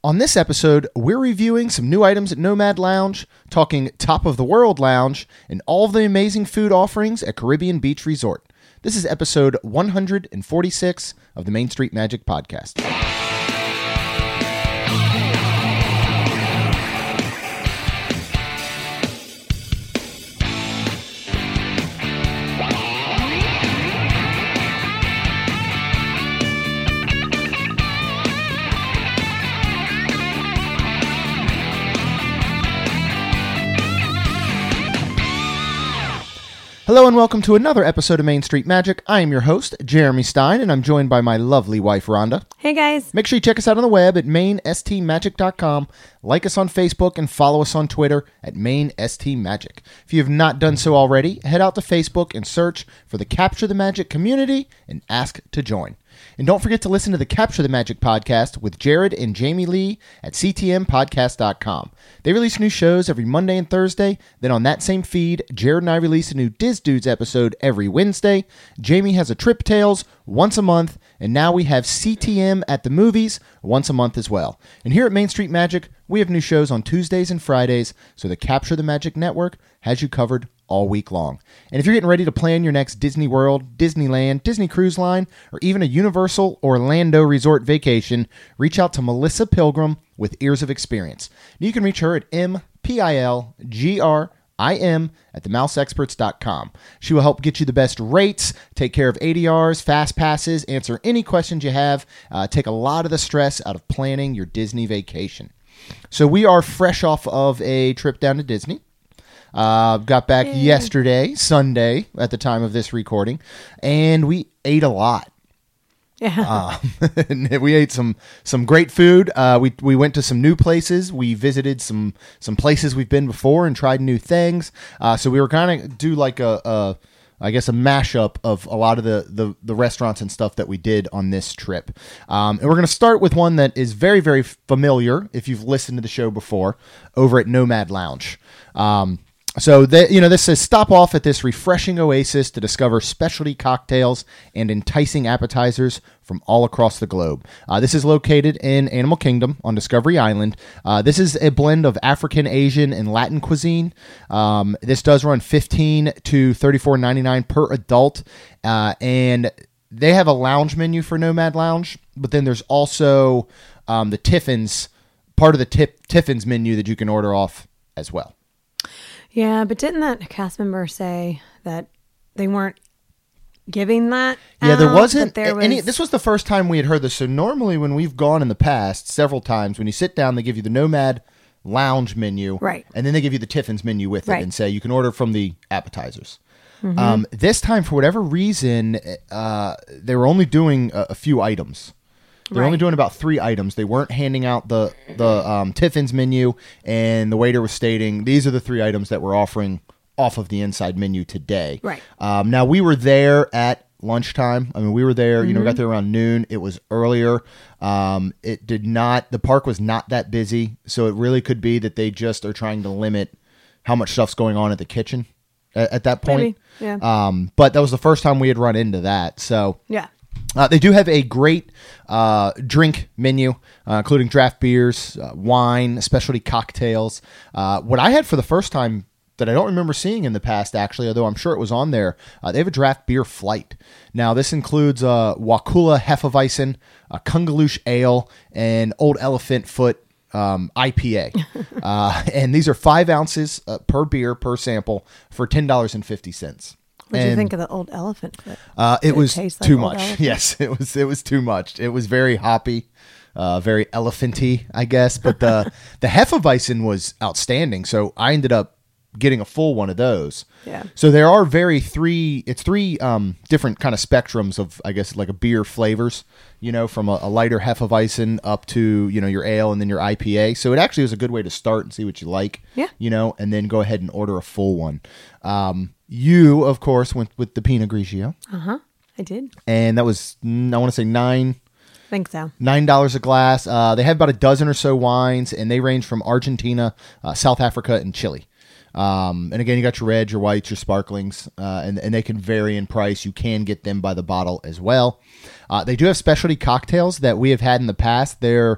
On this episode, we're reviewing some new items at Nomad Lounge, talking top of the world lounge, and all of the amazing food offerings at Caribbean Beach Resort. This is episode 146 of the Main Street Magic Podcast. Hello and welcome to another episode of Main Street Magic. I am your host, Jeremy Stein, and I'm joined by my lovely wife, Rhonda. Hey, guys. Make sure you check us out on the web at mainstmagic.com, like us on Facebook, and follow us on Twitter at mainstmagic. If you have not done so already, head out to Facebook and search for the Capture the Magic community and ask to join. And don't forget to listen to the Capture the Magic podcast with Jared and Jamie Lee at ctmpodcast.com. They release new shows every Monday and Thursday. Then on that same feed, Jared and I release a new Diz Dudes episode every Wednesday. Jamie has a Trip Tales once a month. And now we have CTM at the movies once a month as well. And here at Main Street Magic, we have new shows on Tuesdays and Fridays. So the Capture the Magic Network has you covered all week long. And if you're getting ready to plan your next Disney World, Disneyland, Disney Cruise Line, or even a Universal Orlando resort vacation, reach out to Melissa Pilgrim with Ears of Experience. You can reach her at MPILGRIM@theMouseExperts.com. She will help get you the best rates, take care of ADRs, fast passes, answer any questions you have, take a lot of the stress out of planning your Disney vacation. So we are fresh off of a trip down to Disney. Got back yesterday, Sunday, at the time of this recording, and we ate a lot. Yeah. We ate some great food. We went to some new places. We visited some places we've been before and tried new things. So we were kind of do like a mashup of a lot of the restaurants and stuff that we did on this trip. And we're going to start with one that is very, very familiar if you've listened to the show before, over at Nomad Lounge. So this says stop off at this refreshing oasis to discover specialty cocktails and enticing appetizers from all across the globe. This is located in Animal Kingdom on Discovery Island. This is a blend of African, Asian, and Latin cuisine. This does run $15 to $34.99 per adult, and they have a lounge menu for Nomad Lounge. But then there's also the Tiffin's part of the Tiffin's menu that you can order off as well. Yeah, but didn't that cast member say that they weren't giving that? Yeah, there wasn't any. This was the first time we had heard this. So normally when we've gone in the past several times, when you sit down, they give you the Nomad Lounge menu. Right. And then they give you the Tiffin's menu with it and say you can order from the appetizers. Mm-hmm. This time, for whatever reason, they were only doing a few items. They're only doing about 3 items. They weren't handing out the Tiffin's menu, and the waiter was stating, these are the 3 items that we're offering off of the inside menu today. Right. Now, we were there at lunchtime. I mean, we were there, we got there around noon. It was earlier. The park was not that busy, so it really could be that they just are trying to limit how much stuff's going on at the kitchen at that point. Maybe. Yeah. But that was the first time we had run into that, so... Yeah. They do have a great drink menu, including draft beers, wine, specialty cocktails. What I had for the first time that I don't remember seeing in the past, actually, although I'm sure it was on there, they have a draft beer flight. Now, this includes Wakula Hefeweizen, Kungaloosh Ale, and Old Elephant Foot IPA. And these are 5 ounces per beer per sample for $10.50. What did you think of the Old Elephant Foot? It was taste like too Old much. Elephant? Yes, it was too much. It was very hoppy, very elephanty, I guess. But the Hefeweizen was outstanding. So I ended up getting a full one of those. Yeah. So there are three different kind of spectrums of, I guess, like a beer flavors, from a lighter Hefeweizen up to, your ale and then your IPA. So it actually was a good way to start and see what you like. Yeah. And then go ahead and order a full one. You, of course, went with the Pinot Grigio. Uh-huh. I did. And that was, I want to say I think so. $9 a glass. They have about a dozen or so wines, and they range from Argentina, South Africa, and Chile. And again, you got your reds, your whites, your sparklings, and they can vary in price. You can get them by the bottle as well. They do have specialty cocktails that we have had in the past. They're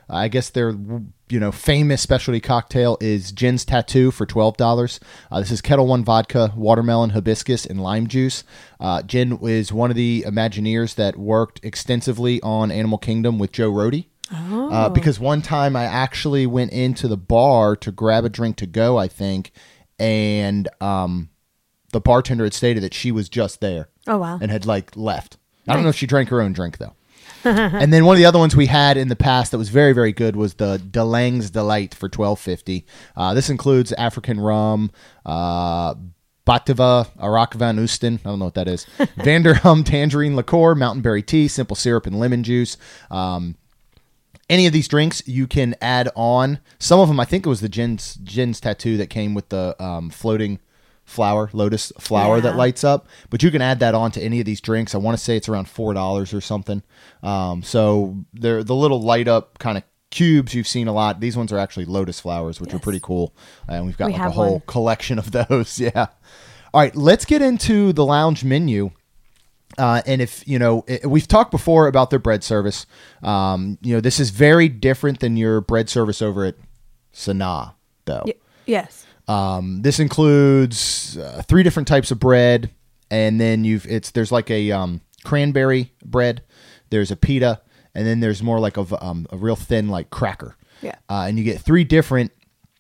I guess their famous specialty cocktail is Gin's Tattoo for $12. This is Kettle One vodka, watermelon, hibiscus, and lime juice. Gin is one of the Imagineers that worked extensively on Animal Kingdom with Joe Rohde. Oh. Because one time I actually went into the bar to grab a drink to go, I think, and the bartender had stated that she was just there. Oh, wow. And had left. I don't know if she drank her own drink though. And then one of the other ones we had in the past that was very, very good was the DeLange's Delight for $12.50. This includes African rum, Bativa, Arak van Oosten, I don't know what that is, Vanderham tangerine liqueur, mountain berry tea, simple syrup, and lemon juice. Any of these drinks you can add on. Some of them, I think it was the Gin's Tattoo that came with the floating lotus flower that lights up. But you can add that on to any of these drinks. I want to say it's around $4 or something. So they're the little light up kind of cubes you've seen a lot. These ones are actually lotus flowers, which are pretty cool. And we've got a whole collection of those. Yeah. All right, let's get into the lounge menu. And if, we've talked before about their bread service. This is very different than your bread service over at Sanaa, though. Yes. This includes 3 different types of bread, and then there's like a cranberry bread, there's a pita, and then there's more like a real thin like cracker. Yeah. And you get 3 different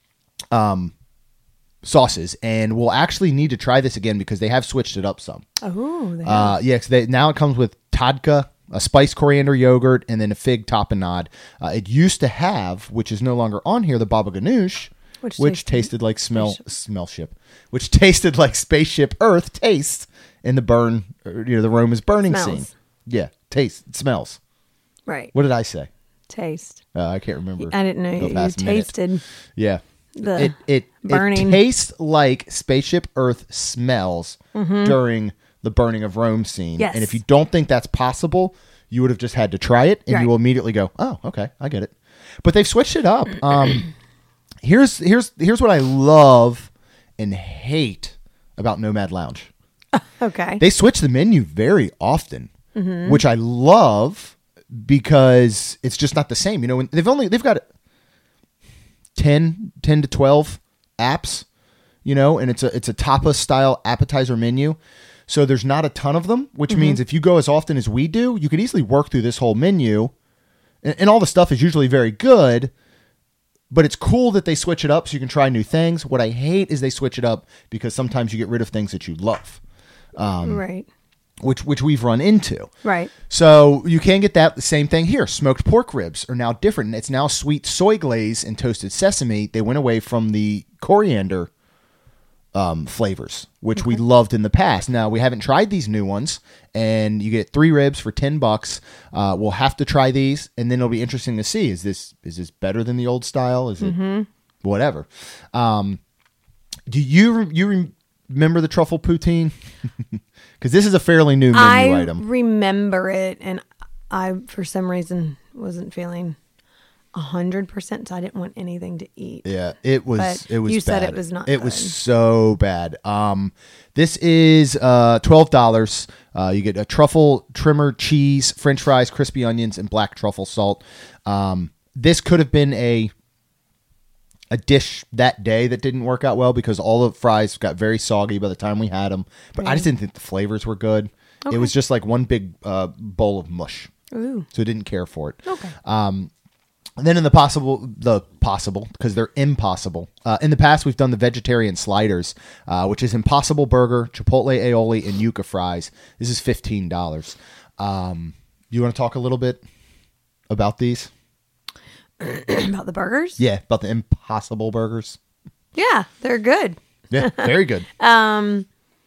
sauces, and we'll actually need to try this again because they have switched it up some. Oh, they have. Now it comes with tadka, a spiced coriander yogurt, and then a fig tapenade. It used to have, which is no longer on here, the baba ganoush, which tasted like which tasted like spaceship Earth taste in the burn, the Rome is burning scene. Yeah, it smells. Right. What did I say? Taste. I can't remember. I didn't know you tasted. Yeah. It burning. It tastes like Spaceship Earth smells during the burning of Rome scene. Yes. And if you don't think that's possible, you would have just had to try it, and you will immediately go, "Oh, okay, I get it." But they've switched it up. Here's what I love and hate about Nomad Lounge. Okay. They switch the menu very often, which I love because it's just not the same. They've got 10 to 12 apps, and it's a tapas style appetizer menu. So there's not a ton of them, which means if you go as often as we do, you could easily work through this whole menu, and all the stuff is usually very good, but it's cool that they switch it up so you can try new things. What I hate is they switch it up because sometimes you get rid of things that you love. Right. Which we've run into. Right. So you can get that. The same thing here. Smoked pork ribs are now different. It's now sweet soy glaze and toasted sesame. They went away from the coriander flavors, which we loved in the past. Now, we haven't tried these new ones, and you get 3 ribs for $10. We'll have to try these, and then it'll be interesting to see, is this better than the old style? Is it whatever? Do you remember the truffle poutine? Because this is a fairly new menu item. I remember it, and I, for some reason, wasn't feeling 100%, so I didn't want anything to eat. Yeah, it was. But it was. You bad. said it was not. It was so bad. This is $12. You get a truffle trimmer, cheese, French fries, crispy onions, and black truffle salt. This could have been a dish that day that didn't work out well because all the fries got very soggy by the time we had them. But I just didn't think the flavors were good. Okay. It was just like one big bowl of mush. Ooh. So I didn't care for it. Okay. And then in the possible, because they're impossible. In the past, we've done the vegetarian sliders, which is Impossible Burger, Chipotle aioli, and yuca fries. This is $15. You want to talk a little bit about these? About the burgers? Yeah, about the Impossible Burgers. Yeah, they're good. Yeah, very good. Yeah,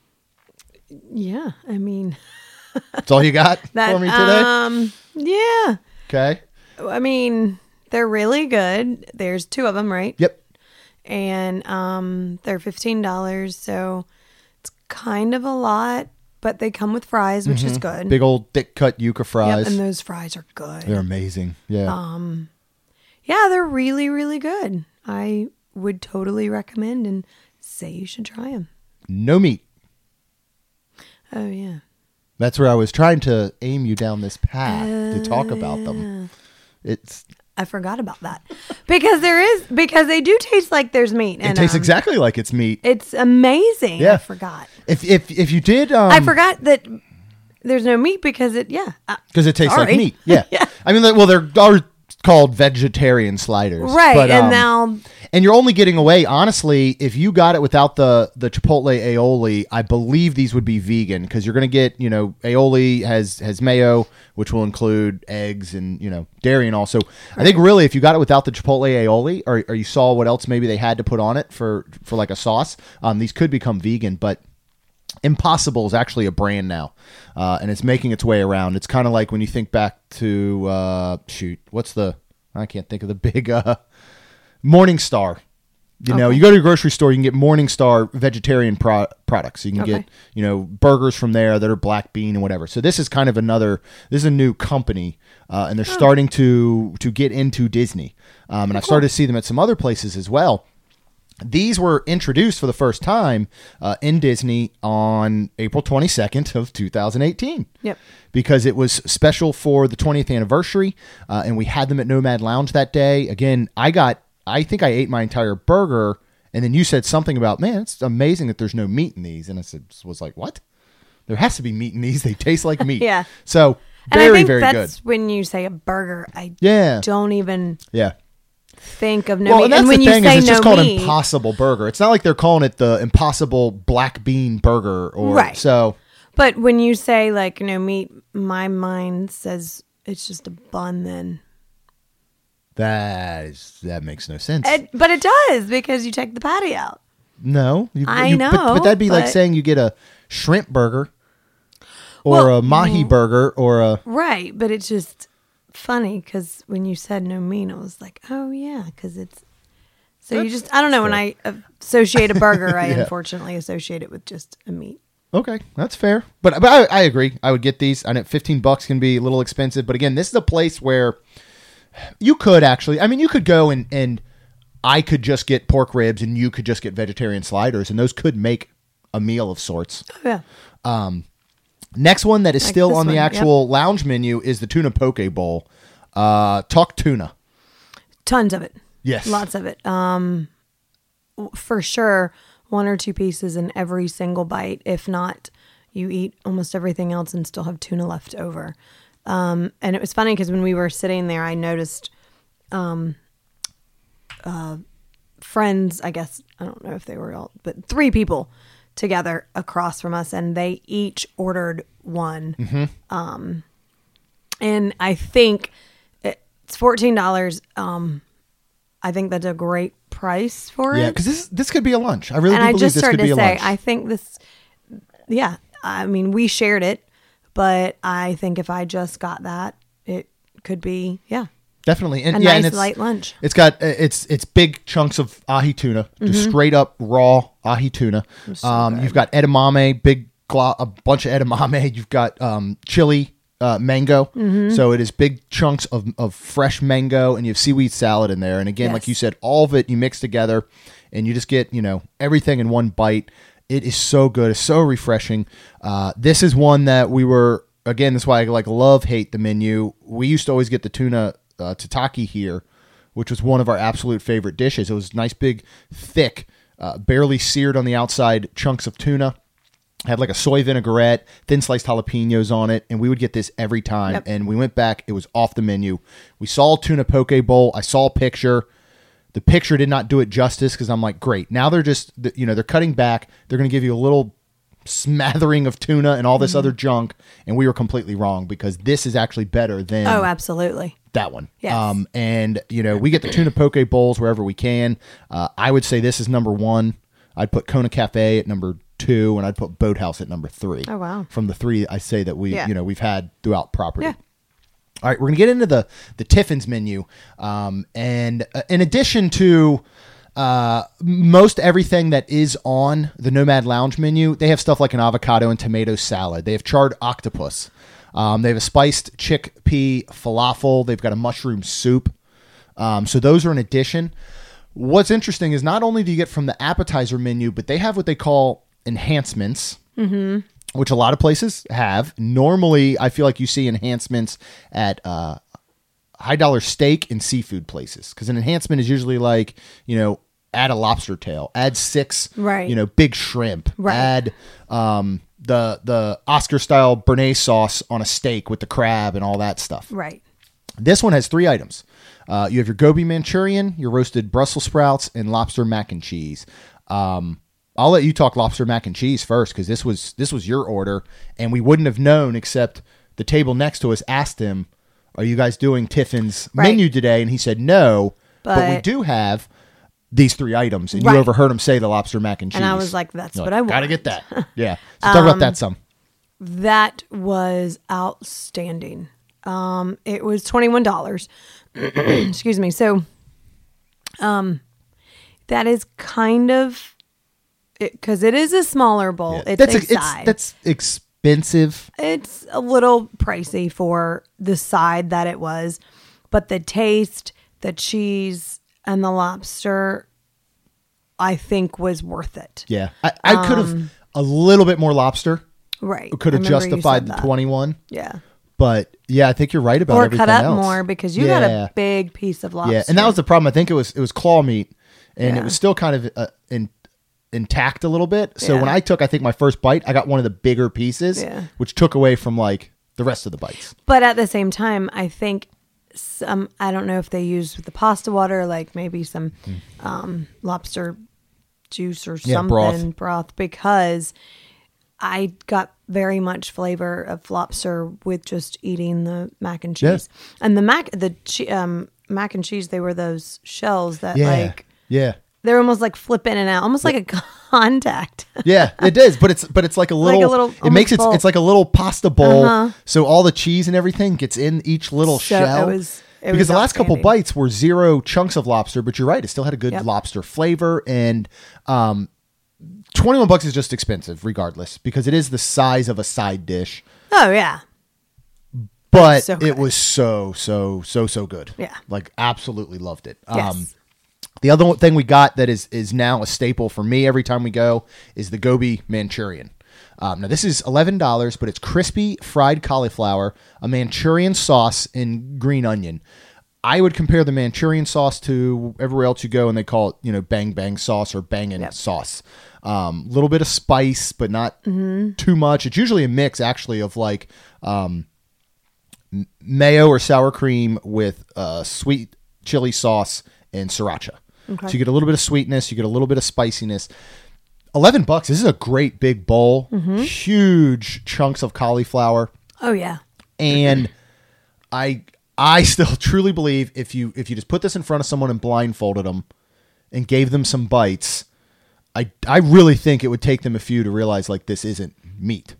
I mean, that's all you got for me today? Yeah. Okay. I mean, they're really good. There's 2 of them, right? Yep. And they're $15, so it's kind of a lot, but they come with fries, which is good. Big old thick cut yuca fries. Yep, and those fries are good. They're amazing. Yeah. Yeah, they're really, really good. I would totally recommend and say you should try them. No meat. Oh, yeah. That's where I was trying to aim you down this path to talk about them. I forgot about that because they do taste like there's meat. It tastes exactly like it's meat. It's amazing. Yeah. I forgot. If you did, I forgot that there's no meat because it tastes like meat. Yeah. Yeah. I mean, well, they're called vegetarian sliders, right? But, and now. And you're only getting away, honestly, if you got it without the Chipotle aioli, I believe these would be vegan because you're going to get, aioli has mayo, which will include eggs and, dairy and all. So I think really if you got it without the Chipotle aioli or you saw what else maybe they had to put on it for like a sauce, these could become vegan. But Impossible is actually a brand now, and it's making its way around. It's kind of like when you think back to, I can't think of the big... Morningstar. You go to your grocery store, you can get Morningstar vegetarian products. You can get, burgers from there that are black bean and whatever. So this is kind of this is a new company, and they're starting to get into Disney. And I've started to see them at some other places as well. These were introduced for the first time in Disney on April 22nd of 2018. Yep. Because it was special for the 20th anniversary, and we had them at Nomad Lounge that day. Again, I think I ate my entire burger, and then you said something about, man, it's amazing that there's no meat in these. And I was like, what? There has to be meat in these. They taste like meat. Yeah. So and I think very that's good. when you say a burger, I don't even think of no meat. And that's when the you thing say is it's no just called meat, Impossible Burger. It's not like they're calling it the Impossible Black Bean Burger or right. So. But when you say like no meat, my mind says it's just a bun then. That makes no sense. But it does because you take the patty out. No. I know. But that'd be like saying you get a shrimp burger or a mahi burger or a... Right, but it's just funny because when you said no meat, I was like, oh yeah, because it's... So you just... I don't know, when I associate a burger, I unfortunately associate it with just a meat. Okay, that's fair. But I agree. I would get these. I know $15 can be a little expensive, but again, this is a place where... You could actually, you could go and I could just get pork ribs and you could just get vegetarian sliders, and those could make a meal of sorts. Oh, yeah. Next one that is still on the actual lounge menu is the tuna poke bowl. Talk tuna. Tons of it. Yes. Lots of it. For sure, 1 or 2 pieces in every single bite. If not, you eat almost everything else and still have tuna left over. And it was funny because when we were sitting there, I noticed friends, I guess, I don't know if they were all, but 3 people together across from us, and they each ordered one. Mm-hmm. And I think it's $14. I think that's a great price for it. Yeah, because this could be a lunch. I really do believe this could be a lunch. I think this, we shared it. But I think if I just got that, it could be, definitely, and a nice light lunch. It's got it's big chunks of ahi tuna, just straight up raw ahi tuna. You've got edamame, a bunch of edamame. You've got chili mango, so it is big chunks of fresh mango, and you have seaweed salad in there. And again, like you said, all of it you mix together, and you just get everything in one bite. It is so good. It's so refreshing. This is one that we were, again, that's why I love-hate the menu. We used to always get the tuna tataki here, which was one of our absolute favorite dishes. It was nice, big, thick, barely seared on the outside chunks of tuna. Had like a soy vinaigrette, thin sliced jalapenos on it, and we would get this every time. Yep. And we went back. It was off the menu. We saw a tuna poke bowl. I saw a picture. The picture did not do it justice because I'm like, great. Now they're just, they're cutting back. They're going to give you a little smattering of tuna and all this other junk. And we were completely wrong because this is actually better than absolutely that one. Yes. And, we get the tuna poke bowls wherever we can. I would say this is number 1. I'd put Kona Cafe at number 2, and I'd put Boathouse at number 3. Oh, wow. From the 3 I say that we've had throughout property. Yeah. All right, we're going to get into the Tiffin's menu. And in addition to most everything that is on the Nomad Lounge menu, they have stuff like an avocado and tomato salad. They have charred octopus. They have a spiced chickpea falafel. They've got a mushroom soup. So those are an addition. What's interesting is not only do you get from the appetizer menu, but they have what they call enhancements. Mm-hmm. Which a lot of places have. Normally, I feel like you see enhancements at high dollar steak and seafood places, because an enhancement is usually like, add a lobster tail, add 6, Right. big shrimp, Right. add the Oscar style béarnaise sauce on a steak with the crab and all that stuff. Right. This one has 3 items. You have your goby Manchurian, your roasted Brussels sprouts, and lobster mac and cheese. I'll let you talk lobster mac and cheese first, because this was your order, and we wouldn't have known except the table next to us asked him, "Are you guys doing Tiffin's menu today?" And he said no, but we do have these 3 items, and you overheard him say the lobster mac and cheese. And I was like, that's what I want. Gotta get that. Yeah. So talk about that some. That was outstanding. It was $21. Excuse me. So, that is kind of, because it is a smaller bowl. Yeah. It's a side. That's expensive. It's a little pricey for the side that it was, but the taste, the cheese, and the lobster, I think was worth it. Yeah. I could have a little bit more lobster. Right. Could have I remember you justified said the that. 21. Yeah. But yeah, I think you're right about Or everything cut up else. more, because you got a big piece of lobster. Yeah, and that was the problem. I think it was claw meat, and it Yeah. was still kind of intact a little bit. So Yeah. when I took, I think my first bite, I got one of the bigger pieces, Yeah. which took away from like the rest of the bites. But at the same time, I think I don't know if they used the pasta water, like maybe some lobster juice or something, broth, because I got very much flavor of lobster with just eating the mac and cheese. Yeah. And the mac and cheese, they were those shells that Yeah. they're almost like flip in and out, almost like a contact. Yeah, it is, but it's like a little, it makes almost it's like a little pasta bowl. So all the cheese and everything gets in each little shell. It was because the last couple outstanding. bites were 0 chunks of lobster, but you're right, it still had a good lobster flavor, and $21 is just expensive regardless, because it is the size of a side dish. Oh yeah. But So it good. was so good. Yeah. Like absolutely loved it. Yes. The other thing we got that is now a staple for me every time we go is the goby Manchurian. Now this is $11, but it's crispy fried cauliflower, a Manchurian sauce, and green onion. I would compare the Manchurian sauce to everywhere else you go, and they call it, bang bang sauce or bangin' sauce. Little bit of spice, but not too much. It's usually a mix, actually, of like mayo or sour cream with sweet chili sauce and sriracha. Okay. So you get a little bit of sweetness, you get a little bit of spiciness. $11. This is a great big bowl, huge chunks of cauliflower, Oh yeah. and I still truly believe if you just put this in front of someone and blindfolded them and gave them some bites, I really think it would take them a few to realize like this isn't meat.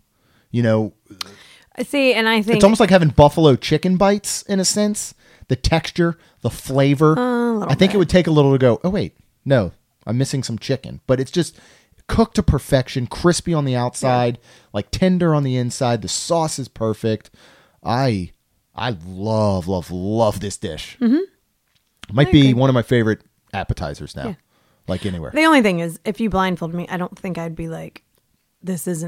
See, and I think It's almost like having buffalo chicken bites in a sense. The texture, the flavor. I think it would take a little to go, oh, wait, no, I'm missing some chicken. But it's just cooked to perfection, crispy on the outside, like tender on the inside. The sauce is perfect. I love this dish. It might be one of my favorite appetizers now, like anywhere. the only thing is, if you blindfold me, I don't think I'd be like, this is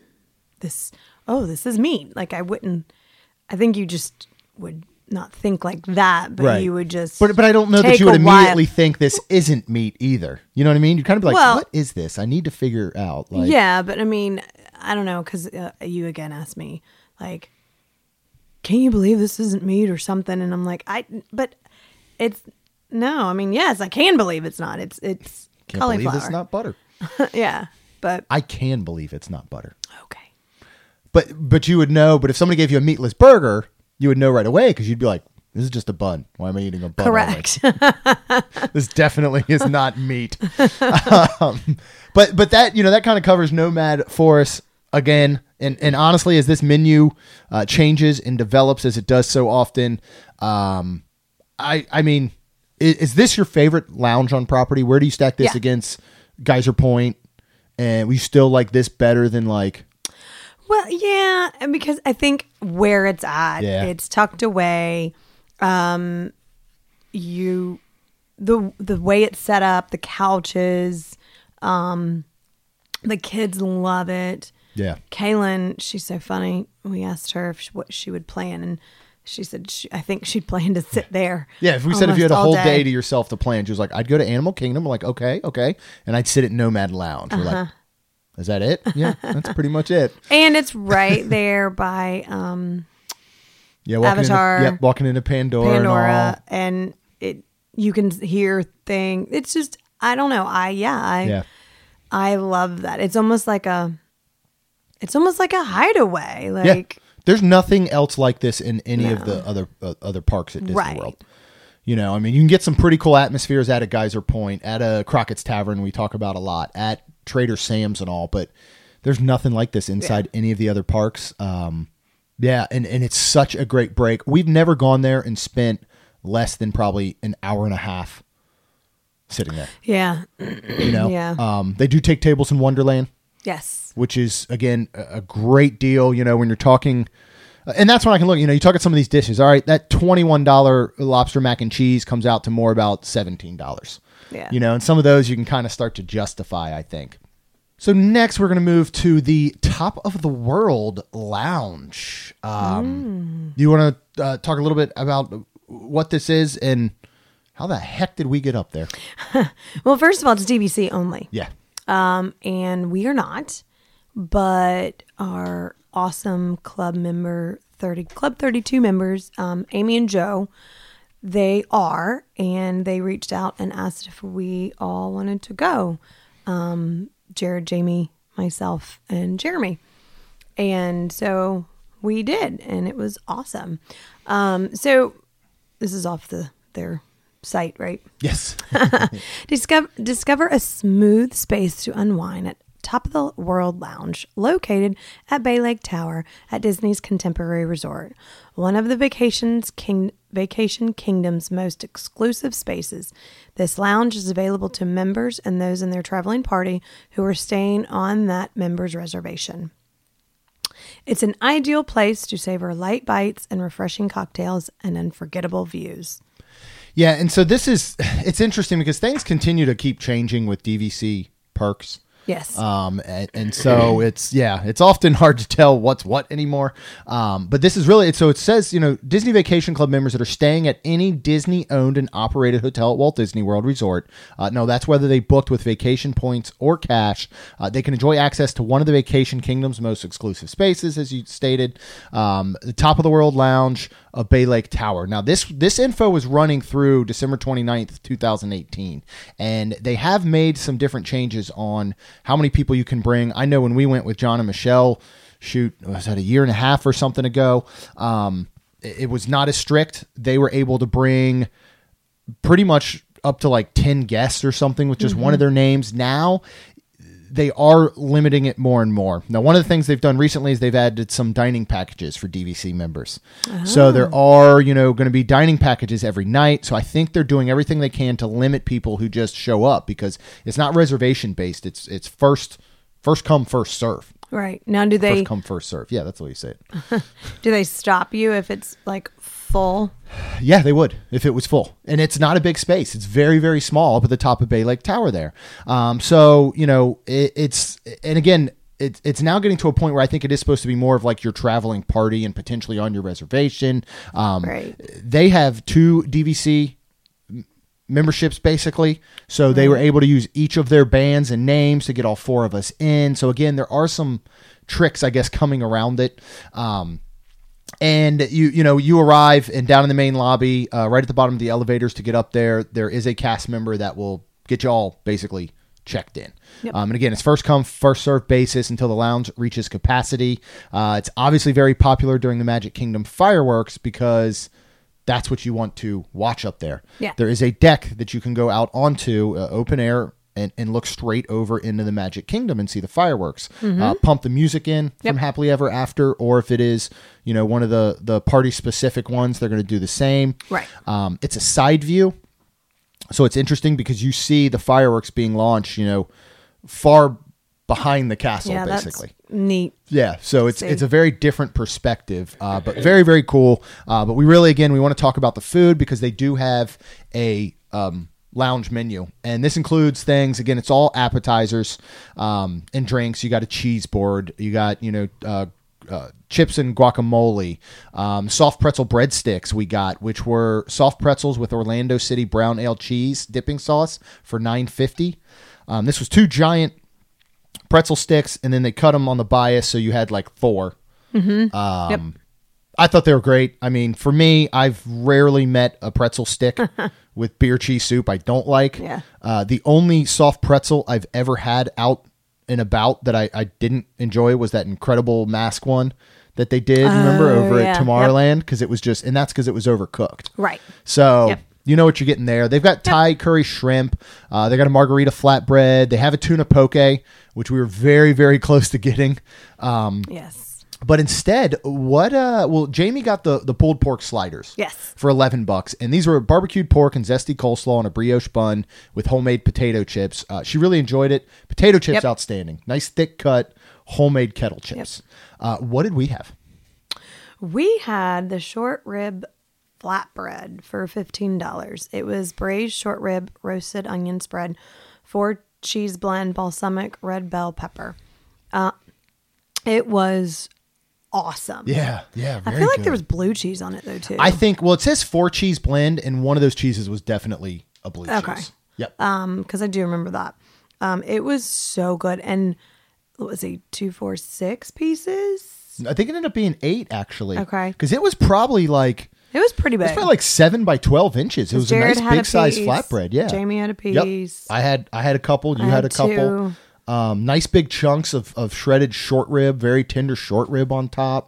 meat. Like I wouldn't. I think you just would not think like that, but you would just. But I don't know that take you would a while- immediately think this isn't meat either. You know what I mean? You'd kind of be like, Well- what is this? I need to figure out. Like, Yeah, but I mean, I don't know, because you again asked me like, can you believe this isn't meat or something? And I'm like, but it's no. I mean, yes, I can believe it's not. It's can't cauliflower. believe it's not butter. Yeah, but I can believe it's not butter. okay. But you would know. But if somebody gave you a meatless burger, you would know right away because you'd be like, this is just a bun. Why am I eating a bun? Correct. This definitely is not meat. But that, that kind of covers Nomad for us again. And honestly, as this menu changes and develops as it does so often, I mean, is this your favorite lounge on property? Where do you stack this against Geyser Point? And we still like this better than like... Well, yeah, and because I think where it's at, it's tucked away. The way it's set up, the couches, the kids love it. Yeah. Kaylin, she's so funny. We asked her what she would plan, and she said I think she'd plan to sit there. Yeah, if we said if you had a almost whole all day to yourself to plan, she was like, I'd go to Animal Kingdom. We're like, okay. And I'd sit at Nomad Lounge. We're like, is that it? Yeah, that's pretty much it. And it's right there by Yeah, walking Avatar. Walking into Pandora and you can hear things. It's just, I don't know. I love that. It's almost like a hideaway. Like, there's nothing else like this in any of the other parks at Disney World. You know, I mean, you can get some pretty cool atmospheres at a Geyser Point, at a Crockett's Tavern we talk about a lot, at Trader Sam's and all, but there's nothing like this inside any of the other parks. And it's such a great break. We've never gone there and spent less than probably an hour and a half sitting there. Yeah. You know? They do take tables in Wonderland. Yes. Which is, again, a great deal, you know, when you're talking. And that's when I can look, you know, you talk at some of these dishes. All right, that $21 lobster mac and cheese comes out to more about $17. Yeah. You know, and some of those you can kind of start to justify, I think. So next we're going to move to the Top of the World Lounge. Do you want to talk a little bit about what this is and how the heck did we get up there? Well, first of all, it's DVC only. Yeah. And we are not, but our awesome Club 32 members, Amy and Joe, they are, and they reached out and asked if we all wanted to go. Jared, Jamie, myself, and Jeremy. And so we did, and it was awesome. So this is off their site, right? Yes. Discover a smooth space to unwind at Top of the World Lounge, located at Bay Lake Tower at Disney's Contemporary Resort, one of the Vacation Kingdom's most exclusive spaces. This lounge is available to members and those in their traveling party who are staying on that member's reservation. It's an ideal place to savor light bites and refreshing cocktails and unforgettable views. Yeah, and so it's interesting because things continue to keep changing with DVC perks. Yes. And so it's often hard to tell what's what anymore. But this is really, so it says, you know, Disney Vacation Club members that are staying at any Disney owned and operated hotel at Walt Disney World Resort. No, that's whether they booked with vacation points or cash. They can enjoy access to one of the Vacation Kingdom's most exclusive spaces, as you stated, the Top of the World Lounge of Bay Lake Tower. Now, this info was running through December 29th, 2018, and they have made some different changes on how many people you can bring. I know when we went with John and Michelle, was that a year and a half or something ago? It was not as strict. They were able to bring pretty much up to like 10 guests or something with just one of their names. Now, they are limiting it more and more. Now, one of the things they've done recently is they've added some dining packages for DVC members. Oh. So there are, going to be dining packages every night. So I think they're doing everything they can to limit people who just show up because it's not reservation based. It's first come, first serve. Right. Now, do they... First come, first serve. Yeah, that's the way you say it. Do they stop you if it's like full? Yeah, they would if it was full. And it's not a big space. It's very, very small up at the top of Bay Lake Tower there. So, it's now getting to a point where I think it is supposed to be more of like your traveling party and potentially on your reservation. Right. They have 2 DVC memberships basically. So they were able to use each of their bands and names to get all 4 of us in. So again, there are some tricks, I guess, coming around it. And you arrive and down in the main lobby, right at the bottom of the elevators to get up there, there is a cast member that will get you all basically checked in. Yep. And again, it's first come, first served basis until the lounge reaches capacity. It's obviously very popular during the Magic Kingdom fireworks because that's what you want to watch up there. Yeah. There is a deck that you can go out onto, open air, and look straight over into the Magic Kingdom and see the fireworks. Pump the music in from Happily Ever After, or if it is, one of the party specific ones, they're going to do the same. Right. It's a side view. So it's interesting because you see the fireworks being launched, far behind the castle, basically. That's neat. Yeah. So it's a very different perspective, but very, very cool. But we really, again, we want to talk about the food because they do have a, lounge menu, and this includes things, again, it's all appetizers and drinks. You got a cheese board, you got chips and guacamole, soft pretzel breadsticks we got, which were soft pretzels with Orlando City brown ale cheese dipping sauce for $9.50. This was 2 giant pretzel sticks, and then they cut them on the bias, so you had like 4. Yep. I thought they were great. I mean, for me, I've rarely met a pretzel stick with beer cheese soup I don't like. Yeah. The only soft pretzel I've ever had out and about that I didn't enjoy was that incredible mask one that they did, remember, over at Tomorrowland, because it was just, and that's because it was overcooked. Right. So Yep. you know what you're getting there. They've got Thai curry shrimp. They got a margarita flatbread. They have a tuna poke, which we were very, very close to getting. Yes. But instead, Jamie got the pulled pork sliders. Yes. For $11, and these were barbecued pork and zesty coleslaw on a brioche bun with homemade potato chips. She really enjoyed it. Potato chips, outstanding. Nice thick cut, homemade kettle chips. What did we have? We had the short rib flatbread for $15. It was braised short rib, roasted onion spread, 4 cheese blend, balsamic red bell pepper. It was awesome. Yeah, very I feel like good. there was blue cheese on it though too. I think, well, it says 4 cheese blend, and one of those cheeses was definitely a blue Okay. cheese. Yep. Because I do remember that. It was so good. And what was it, 2, 4, 6 pieces? I think it ended up being 8, actually. Okay. Because it was probably like... It was pretty big. It's probably like 7 by 12 inches. It was a Jared nice had a big size piece. flatbread. Yeah. Jamie had a Yep. piece. I had a couple. You I had a had couple. 2. Nice big chunks of shredded short rib, very tender short rib on top.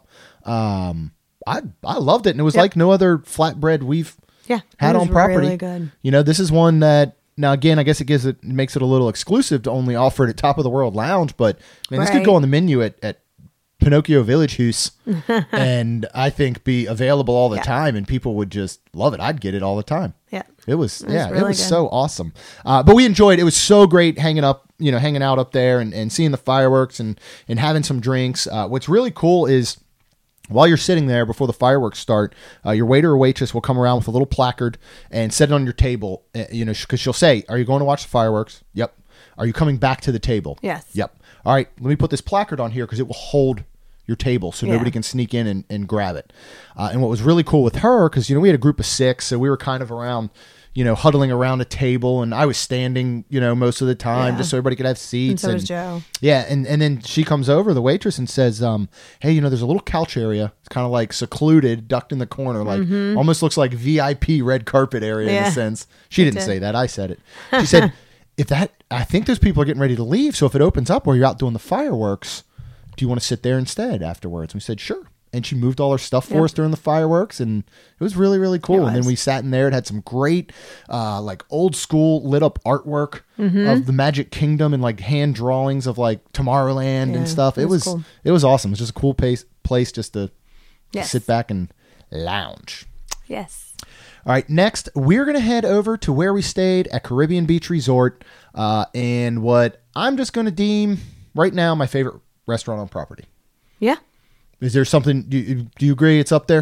I loved it, and it was like no other flatbread we've had it was on property. really good. You know, this is one that, now again, I guess it makes it a little exclusive to only offer it at Top of the World Lounge, but man, this could go on the menu at Pinocchio Village House and I think be available all the time, and people would just love it. I'd get it all the time. Yeah. It was really good. so awesome. But we enjoyed it. It was so great hanging out up there and seeing the fireworks and having some drinks. What's really cool is while you're sitting there before the fireworks start, your waiter or waitress will come around with a little placard and set it on your table, because she'll say, "Are you going to watch the fireworks?" Yep. "Are you coming back to the table?" Yes. Yep. "All right, let me put this placard on here because it will hold your table so nobody can sneak in and grab it." And what was really cool with her, because, we had a group of 6, so we were kind of around, huddling around a table, and I was standing, most of the time just so everybody could have seats. And so was Joe. Yeah, and then she comes over, the waitress, and says, "Hey, there's a little couch area. It's kind of like secluded, ducked in the corner, like almost looks like VIP red carpet area in a sense." She didn't say that. I said it. She said, I think those people are getting ready to leave, so if it opens up where you're out doing the fireworks, do you want to sit there instead afterwards?" And we said, "Sure." And she moved all her stuff for us during the fireworks, and it was really, really cool. And then we sat in there. It had some great, like old school lit up artwork of the Magic Kingdom and like hand drawings of like Tomorrowland and stuff. It was cool. It was awesome. It was just a cool place just to sit back and lounge. Yes. All right, next we're going to head over to where we stayed at Caribbean Beach Resort, and what I'm just going to deem right now my favorite restaurant on property. Yeah. Is there something, do you agree it's up there?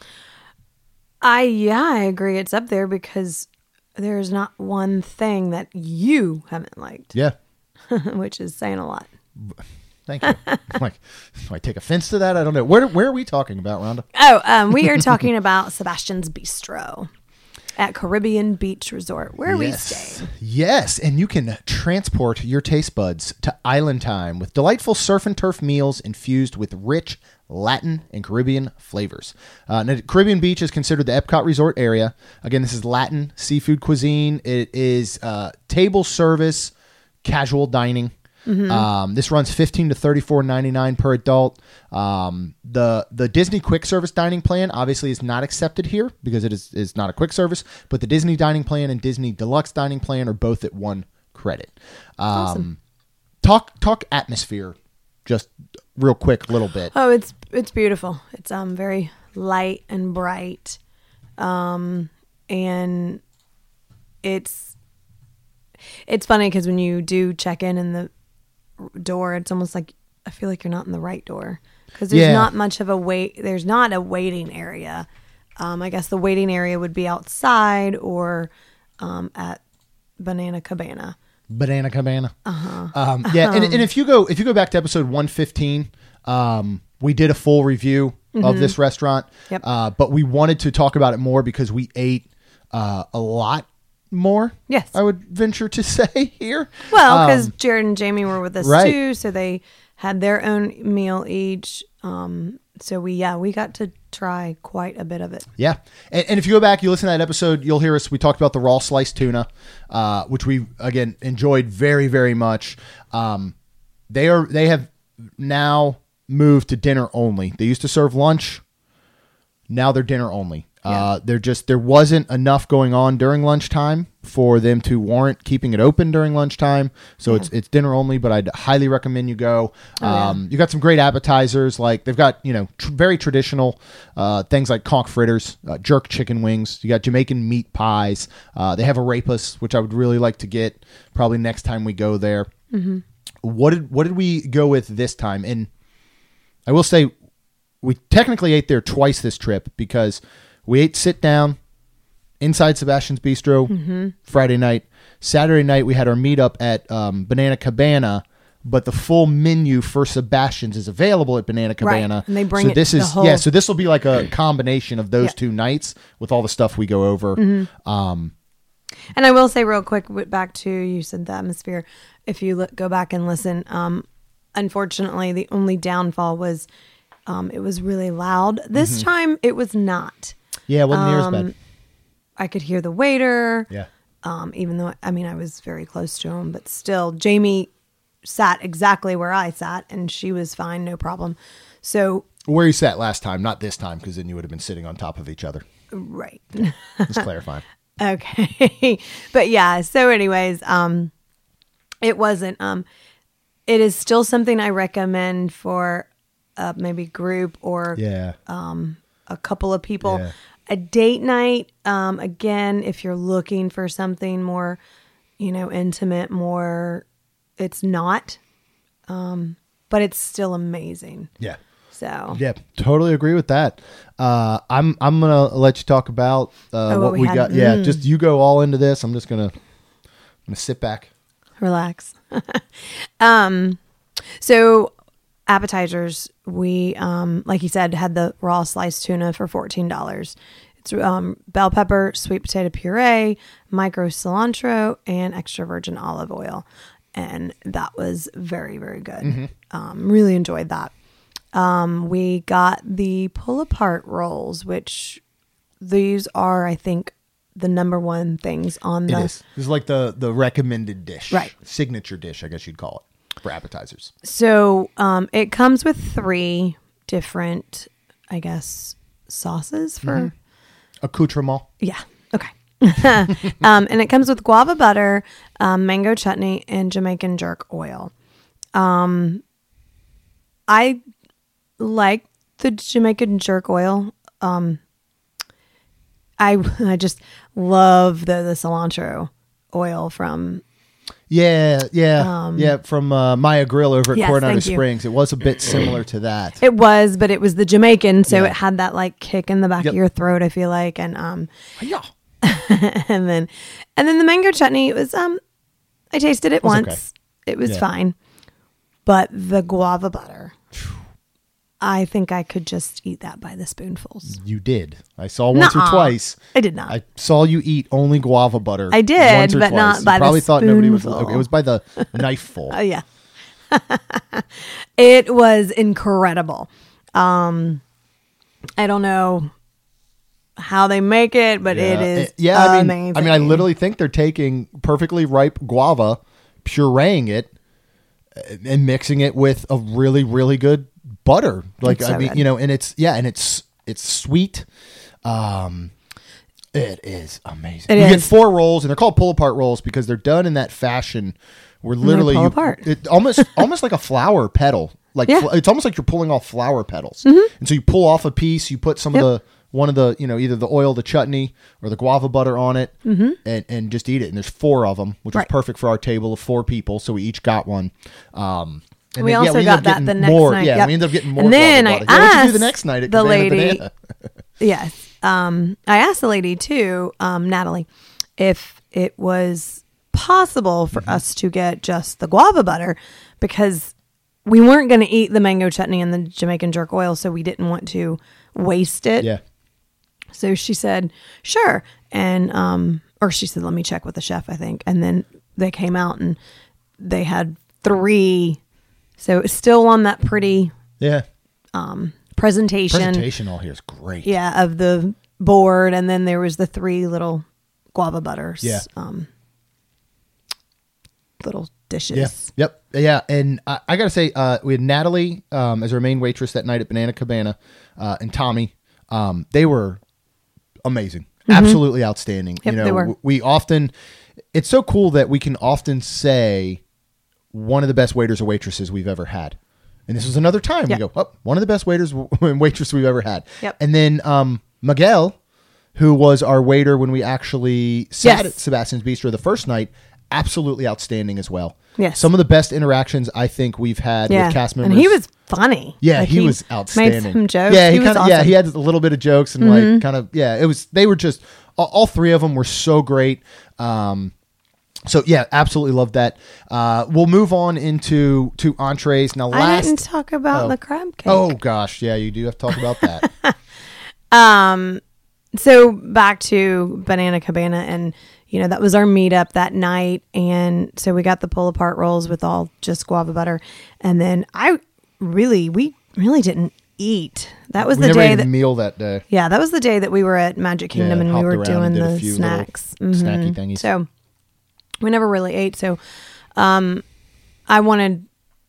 I agree it's up there because there's not one thing that you haven't liked. Yeah. Which is saying a lot. Thank you. Like, do I take offense to that? I don't know. Where are we talking about, Rhonda? We are talking about Sebastian's Bistro at Caribbean Beach Resort, where we stayed. Yes, and you can transport your taste buds to Island Time with delightful surf and turf meals infused with rich Latin and Caribbean flavors. Now, Caribbean Beach is considered the Epcot Resort area. Again, this is Latin seafood cuisine. It is table service, casual dining. This runs $15 to $34.99 per adult. The Disney quick service dining plan obviously is not accepted here because it is not a quick service, but the Disney dining plan and Disney deluxe dining plan are both at 1 credit. Awesome. Talk atmosphere just real quick a little bit. Oh, it's beautiful. It's very light and bright. And it's funny because when you do check in the door, it's almost like I feel like you're not in the right door because there's not much of a wait. There's not a waiting area. I guess the waiting area would be outside or at Banana Cabana. Yeah, and if you go back to episode 115, we did a full review of this restaurant, Yep. but we wanted to talk about it more because we ate a lot more. Yes. I would venture to say here. Well, because Jared and Jamie were with us right. too, so they had their own meal each. So we got to try quite a bit of it. Yeah. And if you go back, you listen to that episode, you'll hear us. We talked about the raw sliced tuna, which we, again, enjoyed very, very much. They have now moved to dinner only. They used to serve lunch. Now they're dinner only. Yeah. There wasn't enough going on during lunchtime for them to warrant keeping it open during lunchtime. So it's dinner only, but I'd highly recommend you go. You got some great appetizers. Like they've got, very traditional things like conch fritters, jerk chicken wings. You got Jamaican meat pies. They have arepas, which I would really like to get probably next time we go there. Mm-hmm. What did we go with this time? And I will say we technically ate there twice this trip because we ate sit down inside Sebastian's Bistro Friday night. Saturday night, we had our meetup at Banana Cabana, but the full menu for Sebastian's is available at Banana Cabana. Right. And they bring So this will be like a combination of those two nights with all the stuff we go over. Mm-hmm. And I will say real quick, back to, you said the atmosphere. If you go back and listen, unfortunately, the only downfall was it was really loud. This time, it was not. Yeah, it wasn't near as bad. I could hear the waiter. Yeah. Even though, I was very close to him, but still, Jamie sat exactly where I sat, and she was fine, no problem. So where you sat last time, not this time, because then you would have been sitting on top of each other. Right. Just clarifying. Okay. But yeah, so anyways, it wasn't, it is still something I recommend for maybe group or a couple of people. Yeah. A date night, again, if you're looking for something more, intimate, more, it's not, but it's still amazing. Yeah. So yeah, totally agree with that. I'm gonna let you talk about what we got. Yeah, just you go all into this. I'm just gonna sit back, relax. So appetizers, we like you said, had the raw sliced tuna for $14. It's bell pepper, sweet potato puree, micro cilantro, and extra virgin olive oil, and that was very, very good. Really enjoyed that. We got the pull apart rolls, which these are, I think, the number one things on the. It is. This is like the recommended dish, right? Signature dish, I guess you'd call it, for appetizers. So it comes with 3 different, I guess, sauces for accoutrement. Yeah. Okay. And it comes with guava butter, mango chutney, and Jamaican jerk oil. I like the Jamaican jerk oil. I just love the cilantro oil from. Yeah, from Maya Grill over at yes, Coronado thank you. Springs. It was a bit similar to that. It was, but it was the Jamaican, so Yeah. it had that like kick in the back of your throat, I feel like, and Yeah. and then the mango chutney, it was I tasted it once. okay. It was Yeah. fine. But the guava butter, I think I could just eat that by the spoonfuls. You did. I saw once or Nuh-uh. twice. I did not. I saw you eat only guava butter. I did, once or but twice. not You by the probably thought nobody was. spoonful. Okay, it was by the knifeful. Yeah. It was incredible. I don't know how they make it, but it is amazing. I literally think they're taking perfectly ripe guava, pureeing it, and mixing it with a really, really good butter. Like It's so good. and it's sweet. It is amazing. You get 4 rolls, and they're called pull apart rolls because they're done in that fashion where literally pull apart. It almost like a flower petal. Like Yeah. it's almost like you're pulling off flower petals. And so you pull off a piece, you put some of one of the, either the oil, the chutney, or the guava butter on it, and just eat it. And there's 4 of them, which is Right. perfect for our table of 4 people. So we each got one. And We also ended got up that getting the next more, night. Yeah, Yep. we ended up getting more. And then guava I butter. Yeah, what'd you do asked the next night at the Cabana lady. Banana? Yes. I asked the lady too, Natalie, if it was possible for us to get just the guava butter, because we weren't going to eat the mango chutney and the Jamaican jerk oil, so we didn't want to waste it. Yeah. So she said, sure. And, or she said, let me check with the chef, I think. And then they came out and they had 3. So it's still on that pretty presentation. Presentation all here is great. Yeah, of the board. And then there was the 3 little guava butters. Yeah. Little dishes. Yeah. Yep. Yeah. And I got to say, we had Natalie as our main waitress that night at Banana Cabana and Tommy. They were amazing. Absolutely outstanding. Yep, they were. We often, it's so cool that we can often say one of the best waiters or waitresses we've ever had. And this was another time we go, oh, one of the best waiters and waitresses we've ever had. Yep. And then Miguel, who was our waiter when we actually sat at Sebastian's Bistro the first night, absolutely outstanding as well. Yes. Some of the best interactions I think we've had with cast members. And he was funny. Yeah, like he was outstanding. Made some jokes. Yeah, he was awesome. Yeah, he had a little bit of jokes and like kind of, it was, they were just, all 3 of them were so great. So yeah, absolutely loved that. We'll move on into entrees. Now I didn't talk about the crab cake. Oh gosh, yeah, you do have to talk about that. So back to Banana Cabana, and that was our meetup that night, and so we got the pull apart rolls with all just guava butter, and then we really didn't eat. That was the day that meal that day. Yeah, that was the day that we were at Magic Kingdom and we were doing the snacks, snacky thingies. So we never really ate. So I wanted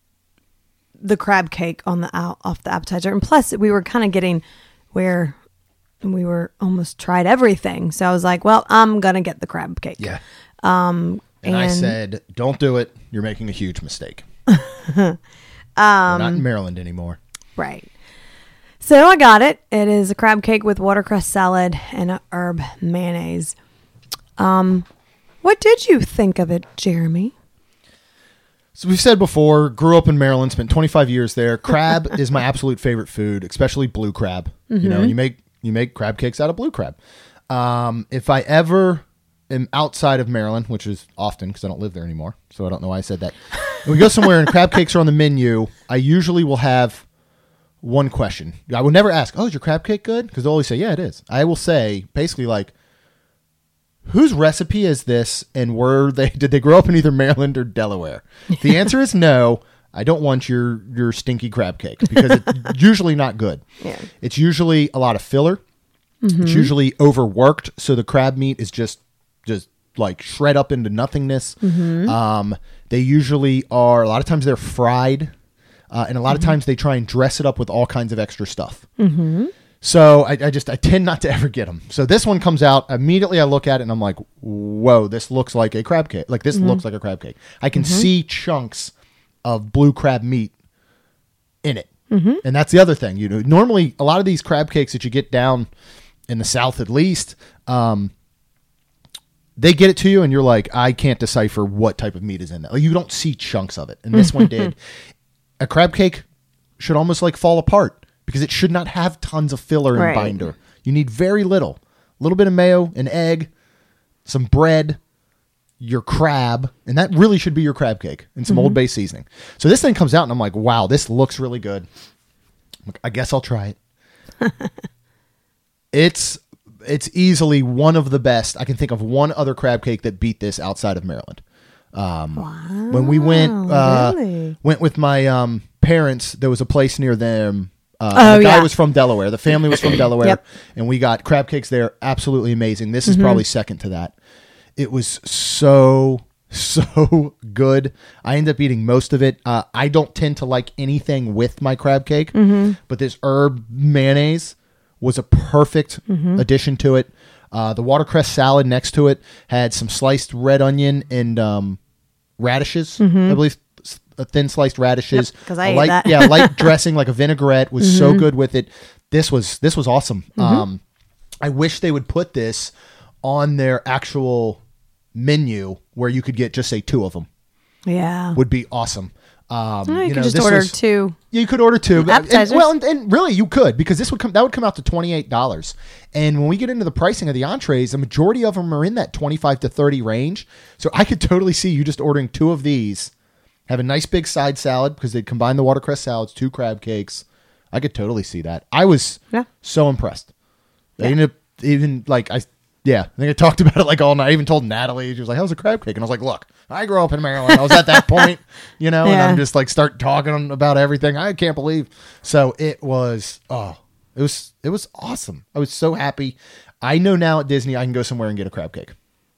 the crab cake off the appetizer, and plus we were kind of getting where we were almost tried everything. So I was like, well, I'm going to get the crab cake. Yeah. And I said, don't do it. You're making a huge mistake. We're not in Maryland anymore. Right. So I got it. It is a crab cake with watercress salad and a herb mayonnaise. What did you think of it, Jeremy? So we've said before, grew up in Maryland, spent 25 years there. Crab is my absolute favorite food, especially blue crab. You make crab cakes out of blue crab. If I ever am outside of Maryland, which is often because I don't live there anymore, so I don't know why I said that. When we go somewhere and crab cakes are on the menu, I usually will have one question. I will never ask, oh, is your crab cake good? Because they'll always say, yeah, it is. I will say basically like, whose recipe is this, and did they grow up in either Maryland or Delaware? If the answer is no, I don't want your stinky crab cake because it's usually not good. Yeah. It's usually a lot of filler. It's usually overworked, so the crab meat is just like shred up into nothingness. They usually are, a lot of times they're fried, and a lot of times they try and dress it up with all kinds of extra stuff. So I tend not to ever get them. So this one comes out, immediately I look at it and I'm like, whoa, this looks like a crab cake. Like this looks like a crab cake. I can see chunks of blue crab meat in it. And that's the other thing. Normally a lot of these crab cakes that you get down in the South, at least, they get it to you and you're like, I can't decipher what type of meat is in that. Like, you don't see chunks of it. And this one did. A crab cake should almost like fall apart because it should not have tons of filler and binder. You need very little. A little bit of mayo, an egg, some bread, your crab, and that really should be your crab cake, and some Old Bay seasoning. So this thing comes out and I'm like, wow, this looks really good. I guess I'll try it. It's easily one of the best. I can think of one other crab cake that beat this outside of Maryland. When we went with my parents, there was a place near them. The guy was from Delaware. The family was from Delaware, and we got crab cakes there. Absolutely amazing. This is probably second to that. It was so good. I ended up eating most of it. I don't tend to like anything with my crab cake, but this herb mayonnaise was a perfect addition to it. The watercress salad next to it had some sliced red onion and radishes, I believe. Thin sliced radishes. Because I ate that. Light dressing like a vinaigrette was so good with it. This was awesome. I wish they would put this on their actual menu where you could get just say 2 of them. Yeah, would be awesome. You could just order 2. Yeah, you could order 2. Appetizers. And really you could, because that would come out to $28. And when we get into the pricing of the entrees, the majority of them are in that 25 to 30 range. So I could totally see you just ordering 2 of these have a nice big side salad because they combine the watercress salads, 2 crab cakes. I could totally see that. I was so impressed. They ended up even like I think I talked about it like all night. I even told Natalie, she was like, "How's a crab cake?" And I was like, "Look, I grew up in Maryland. I was at that point, and I'm just like start talking about everything. I can't believe." So it was awesome. I was so happy. I know now at Disney I can go somewhere and get a crab cake.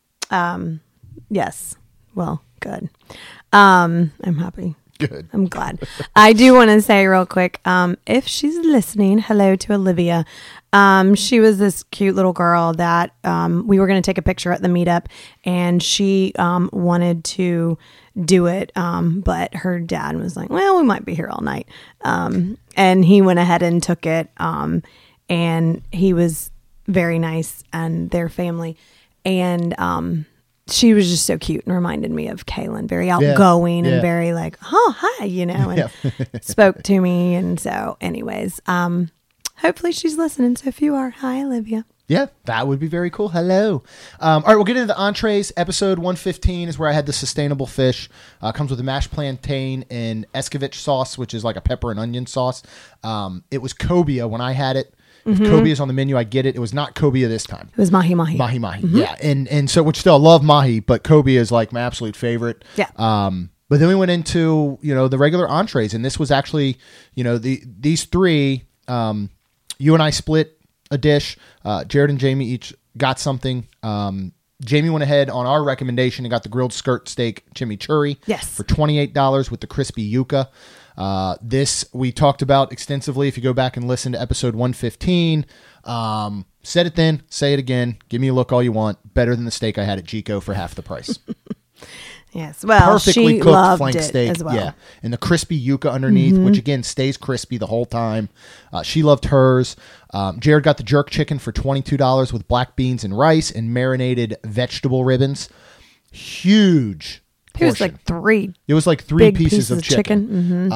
Yes. Well, good. I'm happy. Good. I'm glad. I do want to say real quick, if she's listening, hello to Olivia. She was this cute little girl that we were going to take a picture at the meetup, and she wanted to do it, but her dad was like, well, we might be here all night. And he went ahead and took it, and he was very nice, and their family. And she was just so cute and reminded me of Kaylin, very outgoing and very like, oh, hi, and spoke to me. And so anyways, hopefully she's listening. So if you are, hi, Olivia. Yeah, that would be very cool. Hello. All right, we'll get into the entrees. Episode 115 is where I had the sustainable fish. Comes with a mashed plantain and escovitch sauce, which is like a pepper and onion sauce. It was cobia when I had it. If cobia is on the menu, I get it. It was not cobia this time. It was mahi-mahi. Mahi-mahi, yeah. And so, which still, I love mahi, but cobia is like my absolute favorite. Yeah. But then we went into, the regular entrees, and this was actually, these 3, you and I split a dish. Jared and Jamie each got something. Jamie went ahead on our recommendation and got the grilled skirt steak chimichurri for $28 with the crispy yuca. This we talked about extensively. If you go back and listen to episode 115, said it then, say it again. Give me a look all you want. Better than the steak I had at Chico for half the price. Yes, well, perfectly she cooked loved flank it steak, as well. yeah, and the crispy yuca underneath, which again stays crispy the whole time. She loved hers. Jared got the jerk chicken for $22 with black beans and rice and marinated vegetable ribbons. Huge. It was like 3. It was like 3 pieces of chicken.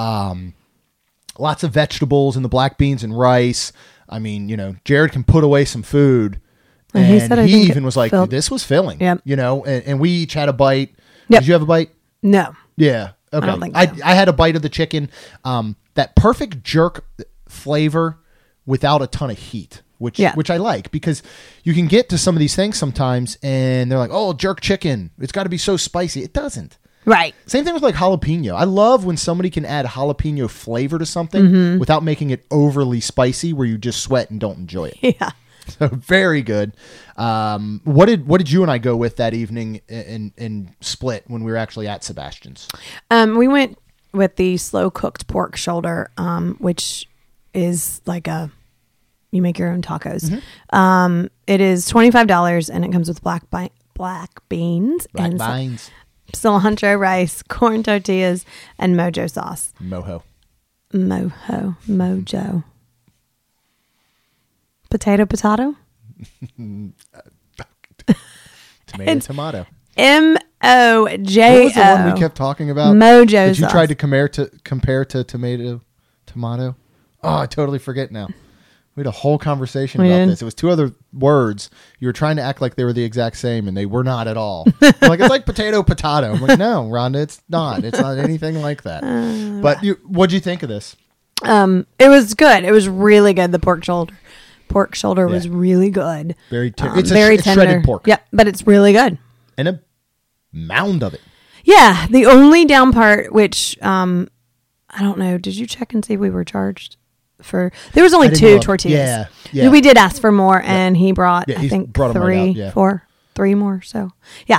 Lots of vegetables and the black beans and rice. I mean, Jared can put away some food. And he even was like, this was filling. Yep. And we each had a bite. Yep. Did you have a bite? No. Yeah. Okay. I don't think so. I had a bite of the chicken. That perfect jerk flavor without a ton of heat. Which I like, because you can get to some of these things sometimes and they're like, oh, jerk chicken, it's got to be so spicy. It doesn't. Right. Same thing with like jalapeno. I love when somebody can add jalapeno flavor to something without making it overly spicy where you just sweat and don't enjoy it. Yeah. So very good. What did you and I go with that evening in Split when we were actually at Sebastian's? We went with the slow cooked pork shoulder, which is like you make your own tacos. It is $25 and it comes with black beans and cilantro rice, corn tortillas, and mojo sauce. Mojo. Potato. Tomato. MOJO. What was the one we kept talking about? Mojo Did you sauce. try to compare to tomato? Oh, I totally forget now. We had a whole conversation about this. It was 2 other words. You were trying to act like they were the exact same, and they were not at all. Like, it's like potato. I'm like, no, Rhonda, it's not. It's not anything like that. But what'd you think of this? It was good. It was really good. The pork shoulder was really good. Very it's very tender. Shredded pork. Yep, but it's really good. And a mound of it. Yeah, the only down part, which I don't know. Did you check and see if we were charged? There was only 2 tortillas. Yeah. We did ask for more, and he brought I think brought 3 more. So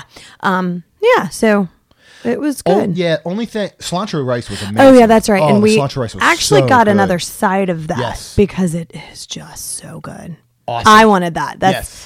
so it was good. Oh yeah, only thing cilantro rice was amazing. Oh yeah, that's right. And we cilantro rice was actually so got good. another side of that because it is just so good. Awesome. I wanted that. That's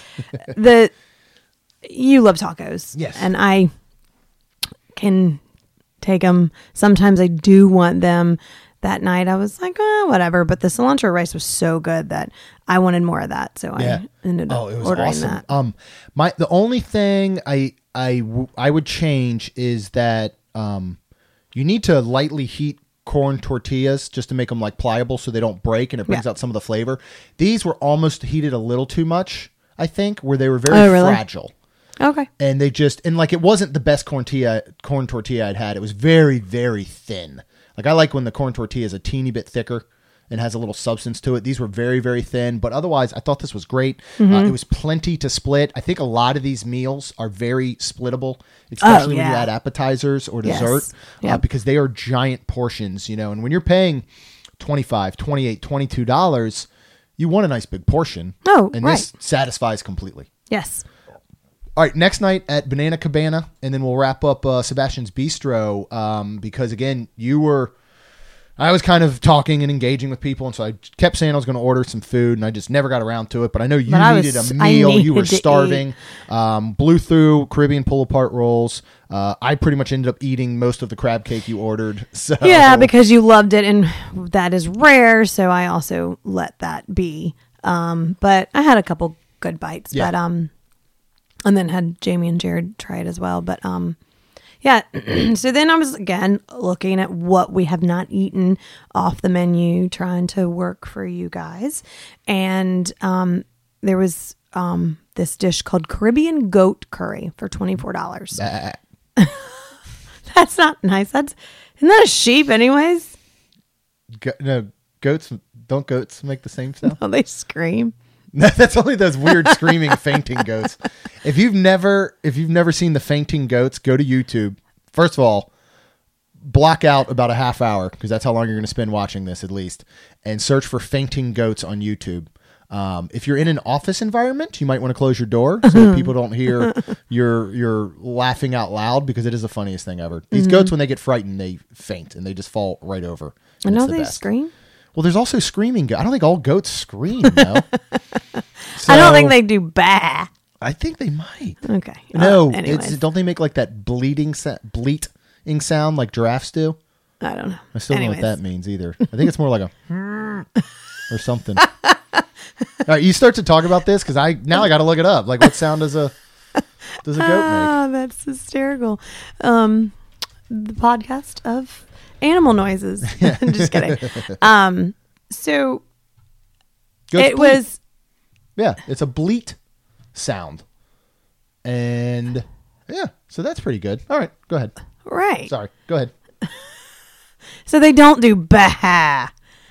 you love tacos. Yes, and I can take them. Sometimes I do want them. That night I was like, whatever. But the cilantro rice was so good that I wanted more of that. So I ended up ordering that. The only thing I would change is that you need to lightly heat corn tortillas just to make them like pliable so they don't break and it brings out some of the flavor. These were almost heated a little too much, I think, where they were very fragile. Okay. And they just, and like, it wasn't the best corn tortilla I'd had. It was very, very thin. Like, I like when the corn tortilla is a teeny bit thicker and has a little substance to it. These were very, very thin, but otherwise I thought this was great. It was plenty to split. I think a lot of these meals are very splittable, especially when you add appetizers or dessert, because they are giant portions, you know, and when you're paying $25, $28, $22, you want a nice big portion. Oh, and right. this satisfies completely. Yes. All right, next night at Banana Cabana, and then we'll wrap up Sebastian's Bistro, because again, I was kind of talking and engaging with people, and so I kept saying I was going to order some food, and I just never got around to it. But I know you needed a meal. You were starving. Blew through Caribbean pull-apart rolls. I pretty much ended up eating most of the crab cake you ordered. So yeah, because you loved it, and that is rare, so I also let that be. But I had a couple good bites, but and then had Jamie and Jared try it as well. But yeah, so then I was again looking at what we have not eaten off the menu, trying to work for you guys. And there was this dish called Caribbean goat curry for $24. That's not nice. Isn't that a sheep anyways? No, don't goats make the same sound? Oh, they scream. That's only those weird screaming fainting goats. If you've never seen the fainting goats, go to YouTube. First of all, block out about a half hour, because that's how long you're going to spend watching this at least, and search for fainting goats on YouTube. If you're in an office environment, you might want to close your door so that people don't hear you're laughing out loud, because it is the funniest thing ever. These goats, when they get frightened, they faint and they just fall right over. I know they scream. Well, there's also screaming. I don't think all goats scream, though. I don't think they do bah. I think they might. Okay. No, anyways. don't they make like that bleating sound like giraffes do? I don't know. I still don't know what that means either. I think it's more like a or something. All right, you start to talk about this, because I got to look it up. Like, what sound does a goat make? Oh, that's hysterical. The podcast of animal noises. Just kidding. So Goats it bleat. was. Yeah, it's a bleat sound. And yeah, so that's pretty good. All right, go ahead. Right. Sorry, go ahead. So they don't do bah.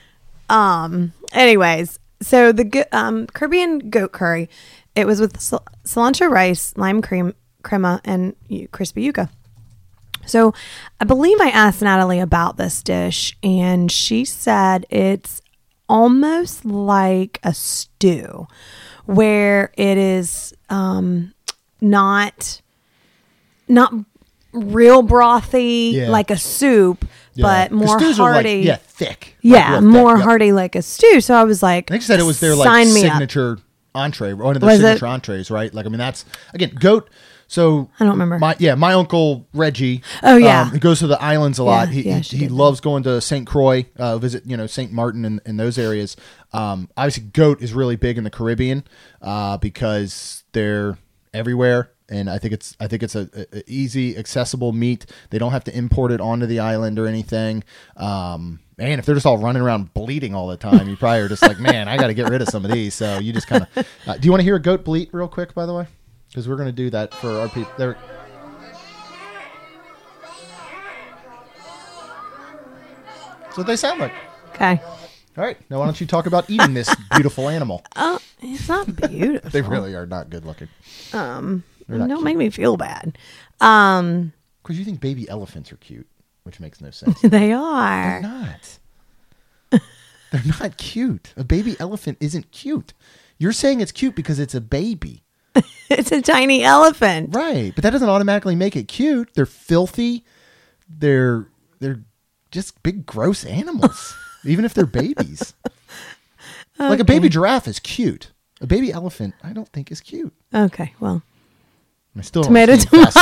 Anyways, so the Caribbean goat curry, it was with cilantro rice, lime crema, and crispy yuca. So I believe I asked Natalie about this dish, and she said it's almost like a stew, where it is not real brothy like a soup, but more hearty. Like, thick. More hearty like a stew. So I was like, I think you said it was their like signature entree, one of their signature entrees, right? Like, I mean, that's again goat. So I don't remember. My uncle Reggie. Oh yeah, he goes to the islands a lot. Yeah, he loves going to St. Croix, visit St. Martin and those areas. Obviously, goat is really big in the Caribbean because they're everywhere, and I think it's a easy, accessible meat. They don't have to import it onto the island or anything. And if they're just all running around bleating all the time, you probably are just like, man, I got to get rid of some of these. So you just kind of. Do you want to hear a goat bleat real quick, by the way? Because we're going to do that for our people. That's what they sound like. Okay. All right. Now, why don't you talk about eating this beautiful animal? Oh, it's not beautiful. They really are not good looking. Don't make me feel bad. Because you think baby elephants are cute, which makes no sense. They are. They're not. They're not cute. A baby elephant isn't cute. You're saying it's cute because it's a baby. It's a tiny elephant. Right. But that doesn't automatically make it cute. They're filthy. They're just big, gross animals, even if they're babies. Okay. Like a baby giraffe is cute. A baby elephant, I don't think is cute. Okay, well. I still tomato.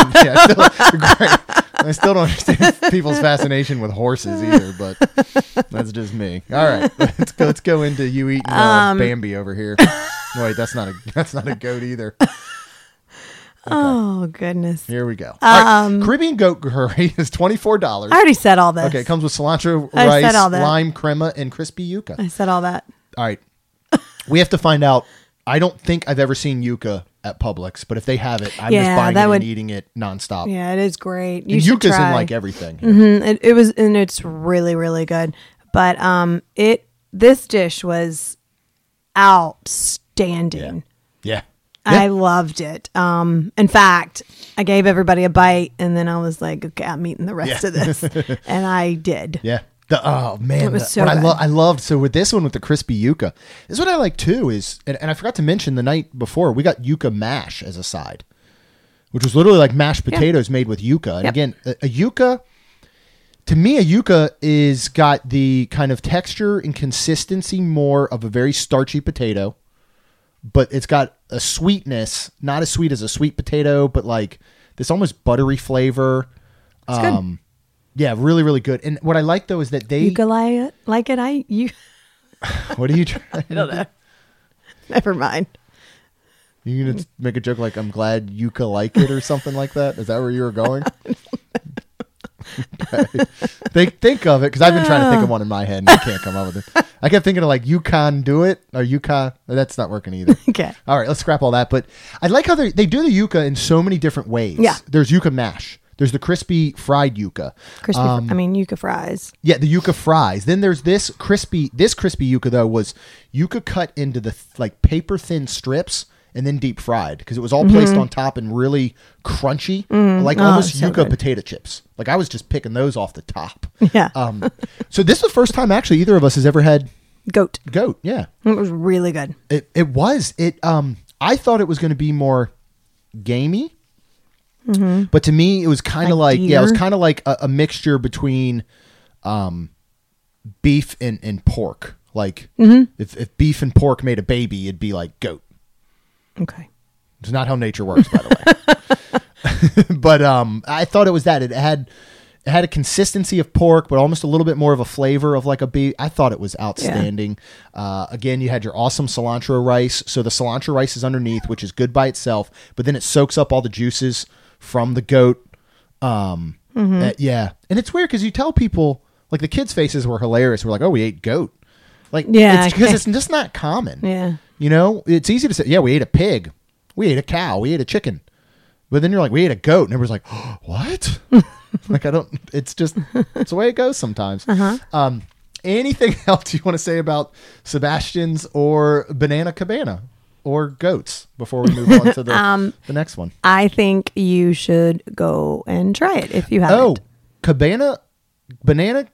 I still don't understand people's fascination with horses either, but that's just me. All right, let's go into you eating Bambi over here. Wait, that's not a goat either. Okay. Oh goodness! Here we go. All right. Caribbean goat curry is $24. I already said all this. Okay, it comes with cilantro, rice, lime crema, and crispy yuca. I said all that. All right, we have to find out. I don't think I've ever seen yuca at Publix, but if they have it, I'm Yeah, just buying that it would- and eating it nonstop. Yeah, it is great. You And should Yuca's try. in like everything. It was, and it's really, really good. But this dish was outstanding. Yeah. I loved it. In fact, I gave everybody a bite, and then I was like, "Okay, I'm eating the rest of this," and I did. Yeah. Oh man, It was so what good. I loved. So with this one, with the crispy yuca, this is what I like too. Is and I forgot to mention the night before we got yuca mash as a side, which was literally like mashed potatoes made with yuca. And Yep. again, a yuca. To me, a yuca is got the kind of texture and consistency more of a very starchy potato, but it's got a sweetness, not as sweet as a sweet potato, but like this almost buttery flavor. It's good. Yeah, really, really good. And what I like though is that they. You could like it. You What are you trying? I don't know. Never mind. You gonna make a joke like I'm glad Yuka like it or something like that? Is that where you were going? Okay. Think of it because I've been trying to think of one in my head and I can't come up with it. I kept thinking of like you can do it or yuca. That's not working either. Okay. All right, let's scrap all that. But I like how they do the yuca in so many different ways. Yeah. There's yuca mash. There's the crispy fried yuca. Crispy. Yuca fries. Yeah, the yuca fries. Then there's this crispy yuca though was yuca cut into the like paper thin strips and then deep fried because it was all placed on top and really crunchy, like almost so yuca good. potato chips. Like I was just picking those off the top. Yeah. So this is the first time actually either of us has ever had Goat. goat. Yeah, It was really good. it was. I thought it was going to be more gamey. But to me, it was kind of Like like, it was deer? kind of like a mixture between beef and pork. Like if beef and pork made a baby, it'd be like goat. Okay. It's not how nature works, by the way. But I thought it was that. It had a consistency of pork, but almost a little bit more of a flavor of like a beef. I thought it was outstanding. Again, you had your awesome cilantro rice. So the cilantro rice is underneath, which is good by itself, but then it soaks up all the juices from the goat. Yeah. And it's weird because you tell people, like the kids' faces were hilarious. We're like, oh, we ate goat. Like, Yeah, it's because okay. it's just not common. Yeah. You know, it's easy to say, yeah, we ate a pig, we ate a cow, we ate a chicken. But then you're like, we ate a goat. And everyone's like, oh, what? Like, it's just, it's the way it goes sometimes. Anything else you want to say about Sebastian's or Banana Cabana or goats before we move on to the next one? I think you should go and try it if you haven't. Oh, Banana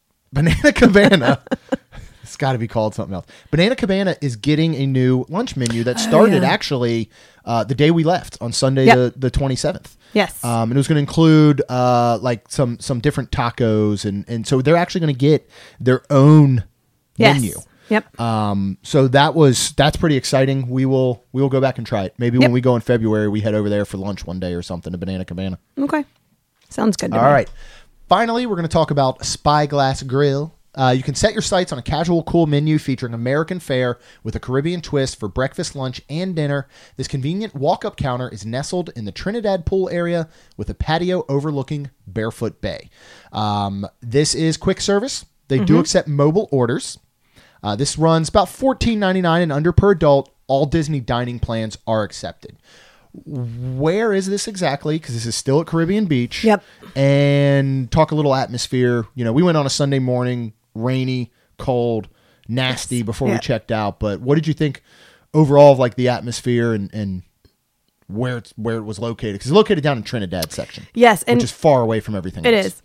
Cabana. It's got to be called something else. Banana Cabana is getting a new lunch menu that started actually the day we left on Sunday, the 27th. Yes. And it was going to include like some different tacos, and so they're actually going to get their own menu. Yep. So that's pretty exciting. We will go back and try it. Maybe when we go in February, we head over there for lunch one day or something to Banana Cabana. Okay. Sounds good to me. All right. Finally, we're going to talk about Spyglass Grill. You can set your sights on a casual, cool menu featuring American fare with a Caribbean twist for breakfast, lunch, and dinner. This convenient walk-up counter is nestled in the Trinidad Pool area with a patio overlooking Barefoot Bay. This is quick service. They do accept mobile orders. This runs about $14.99 and under per adult. All Disney dining plans are accepted. Where is this exactly? Because this is still at Caribbean Beach. Yep. And talk a little atmosphere. You know, we went on a Sunday morning, rainy, cold, nasty before we checked out. But what did you think overall of like the atmosphere and where it was located? Because it's located down in Trinidad section. Yes, and which is far away from everything it else. is.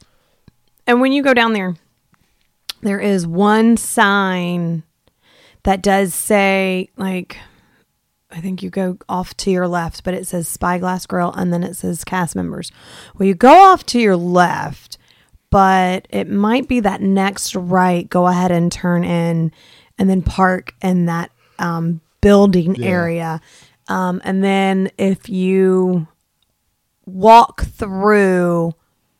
And when you go down there, there is one sign that does say, like, I think you go off to your left, but it says Spyglass Grill, and then it says cast members. Well, you go off to your left, but it might be that next right. Go ahead and turn in, and then park in that building area. And then if you walk through,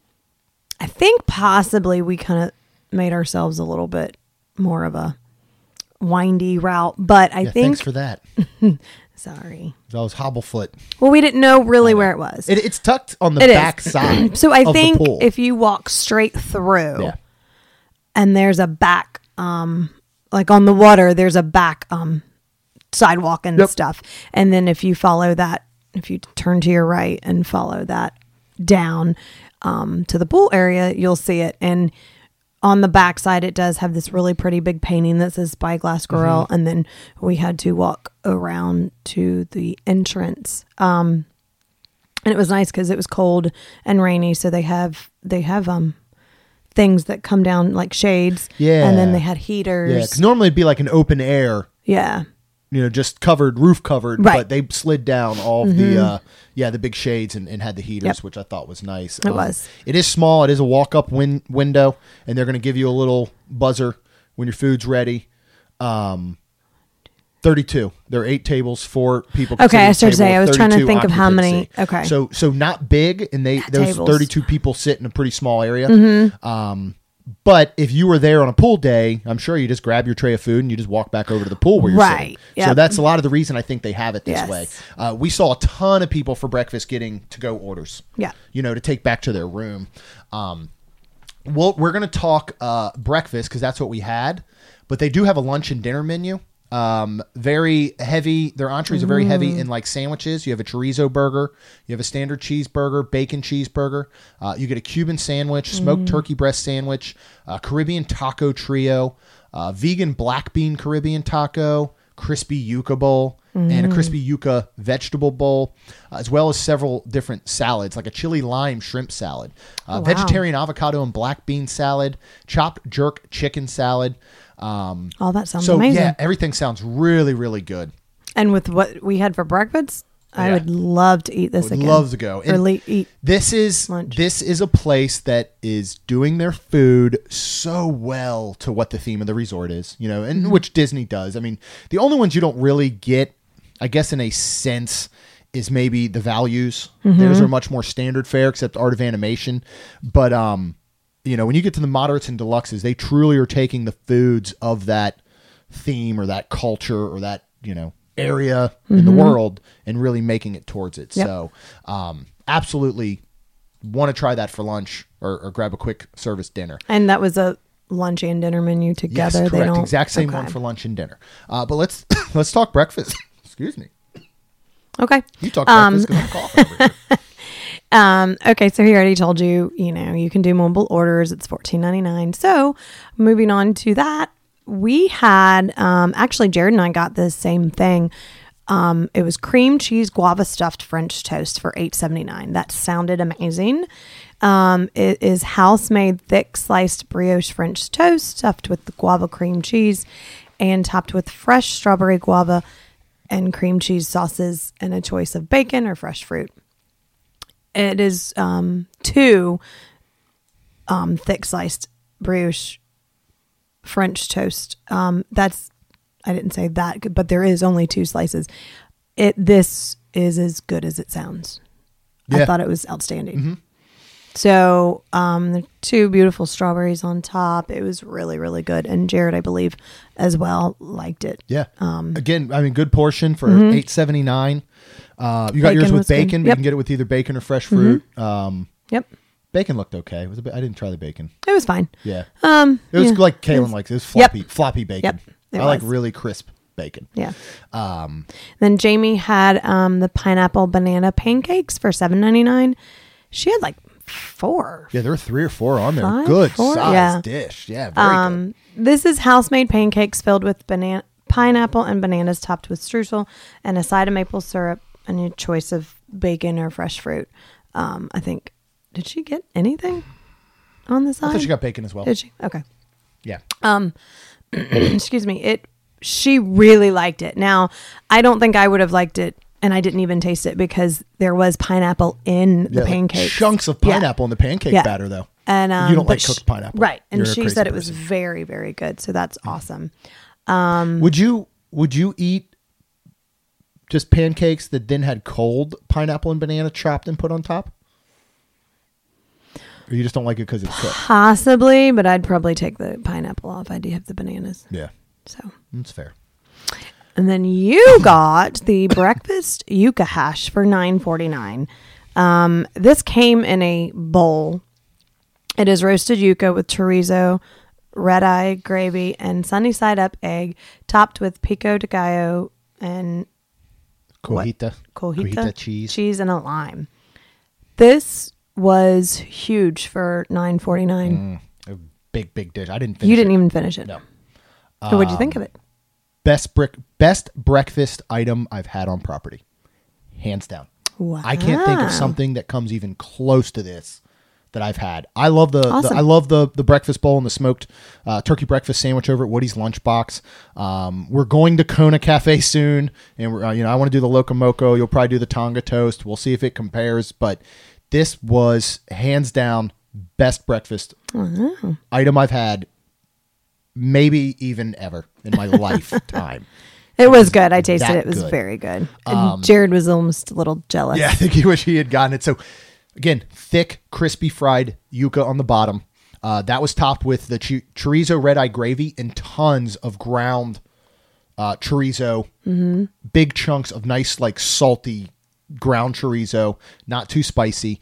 I think possibly we kind of made ourselves a little bit more of a windy route, but I think Thanks for that. sorry. That was Hobblefoot. Well, we didn't know really where it was. It's tucked on the It is. back side. So I of think the pool. if you walk straight through and there's a back, like on the water, there's a back sidewalk and Yep. stuff. And then if you follow that, if you turn to your right and follow that down to the pool area, you'll see it. And on the backside, it does have this really pretty big painting that says Spyglass Grill. And then we had to walk around to the entrance. And it was nice because it was cold and rainy. So they have things that come down like shades. Yeah. And then they had Yeah, heaters. because normally it'd be like an open air, Yeah. just covered, roof covered, Right. but they slid down all of the big shades and had the heaters, Yep. which I thought was nice. It was. It is small. It is a walk-up window, and they're going to give you a little buzzer when your food's ready. 32. There are 8 tables, 4 people. Okay, I considered started to table say, I with was trying to 32 think of how many. occupancy. Okay. So not big, and those tables. 32 people sit in a pretty small area. Mm-hmm. But if you were there on a pool day, I'm sure you just grab your tray of food and you just walk back over to the pool where you're Right. sitting. So Yep. that's a lot of the reason I think they have it this Yes. way. We saw a ton of people for breakfast getting to-go orders. Yeah. To take back to their room. Well, we're going to talk breakfast because that's what we had. But they do have a lunch and dinner menu. Very heavy. Their entrees are very heavy in like sandwiches. You have a chorizo burger. You have a standard cheeseburger, bacon cheeseburger. You get a Cuban sandwich, smoked turkey breast sandwich, Caribbean taco trio, vegan black bean Caribbean taco, crispy yuca bowl, and a crispy yuca vegetable bowl, as well as several different salads, like a chili lime shrimp salad, wow. vegetarian avocado and black bean salad, chopped jerk chicken salad. All that sounds So amazing. yeah, everything sounds really, really good. And with what we had for breakfast, I Yeah. would love to eat this Would again. love to go. Or And eat. This is lunch. a place that is doing their food so well to what the theme of the resort is, and which Disney does. I mean, the only ones you don't really get, I guess, in a sense, is maybe the values. Theirs are much more standard fare, except Art of Animation. But when you get to the moderates and deluxes, they truly are taking the foods of that theme or that culture or that area in the world and really making it towards it. Yep. So absolutely want to try that for lunch or grab a quick service dinner. And that was a lunch and dinner menu together. Yes, They correct. don't, Exact same okay. one for lunch and dinner. But let's talk breakfast. Excuse me. Okay. You talk breakfast because I'm coughing over here. Okay, so he already told you, you can do mobile orders. It's $14.99. So moving on to that, we had, actually Jared and I got the same thing. It was cream cheese guava stuffed French toast for $8.79. That sounded amazing. It is house-made thick sliced brioche French toast stuffed with the guava cream cheese and topped with fresh strawberry guava and cream cheese sauces and a choice of bacon or fresh fruit. It is 2 thick sliced brioche French toast. I didn't say that, but there is only 2 slices. This is as good as it sounds. Yeah. I thought it was outstanding. So the 2 beautiful strawberries on top. It was really, really good. And Jared, I believe, as well, liked it. Yeah. Again, I mean, good portion for $8.79. You got yours Bacon with was good. bacon, but you Yep. can get it with either bacon or fresh fruit. Yep. Bacon looked okay. I didn't try the bacon. It was fine. Yeah. It was yeah. like Kaylin likes it. It was Yep. floppy bacon. Yep, it I like was. really crisp bacon. Yeah. Then Jamie had the pineapple banana pancakes for $7.99. She had like 4. Yeah, there were 3 or 4 on there. 5, Good 4, size yeah. dish. Yeah, very good. This is house-made pancakes filled with pineapple and bananas topped with streusel and a side of maple syrup and a choice of bacon or fresh fruit. I think, did she get anything on the I side? thought she got bacon as well. Did she? Okay. Yeah. Excuse me. She really liked it. Now, I don't think I would have liked it, and I didn't even taste it because there was pineapple in the Yeah, like pancakes. chunks of Yeah. pineapple in the pancake Yeah. batter, though. And you don't but like cooked pineapple, right? And You're a she crazy said it was person. very, very good. So that's awesome. Would you eat just pancakes that then had cold pineapple and banana chopped and put on top? Or you just don't like it because it's cooked? Possibly, but I'd probably take the pineapple off. I do have the bananas. Yeah, So, that's fair. and then you got the breakfast yuca hash for $9.49. This came in a bowl. It is roasted yuca with chorizo, red eye gravy, and sunny side up egg, topped with pico de gallo and Cojita cheese. and a lime. This was huge for $9.49. A big dish. I didn't finish You didn't even finish it. No. So what'd you think of it? Best breakfast item I've had on property. Hands down. Wow. I can't think of something that comes even close to this that I've had. I love Awesome. I love the breakfast bowl and the smoked turkey breakfast sandwich over at Woody's Lunchbox. We're going to Kona Cafe soon, and we're, I want to do the Locomoco. You'll probably do the Tonga toast. We'll see if it compares, but this was hands down best breakfast item I've had, maybe even ever in my lifetime. It was good. I tasted it. It was good. very good. And Jared was almost a little jealous. Yeah, I think he wish he had gotten it. So, again, thick, crispy fried yuca on the bottom. That was topped with the chorizo red eye gravy and tons of ground chorizo. Mm-hmm. Big chunks of nice, like, salty ground chorizo, not too spicy.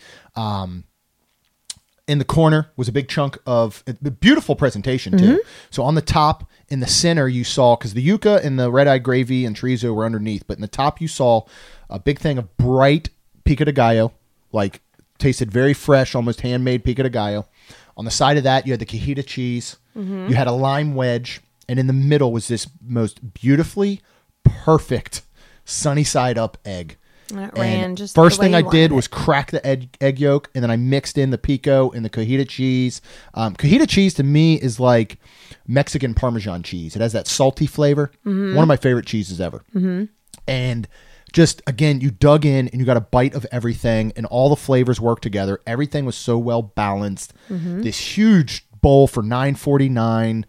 In the corner was a big chunk of beautiful presentation too. Mm-hmm. So on the top, in the center, you saw, because the yuca and the red eye gravy and chorizo were underneath, but in the top you saw a big thing of bright pico de gallo, like tasted very fresh, almost handmade pico de gallo. On the side of that, you had the cajita cheese. Mm-hmm. You had a lime wedge, and in the middle was this most beautifully perfect sunny side up egg. It ran just first the way thing I you did wanted was crack the egg yolk, and then I mixed in the pico and the cajita cheese. Cajita cheese to me is like Mexican Parmesan cheese. It has that salty flavor. Mm-hmm. One of my favorite cheeses ever. Mm-hmm. And just, again, you dug in and you got a bite of everything, and all the flavors work together. Everything was so well balanced. Mm-hmm. This huge bowl for $9.49.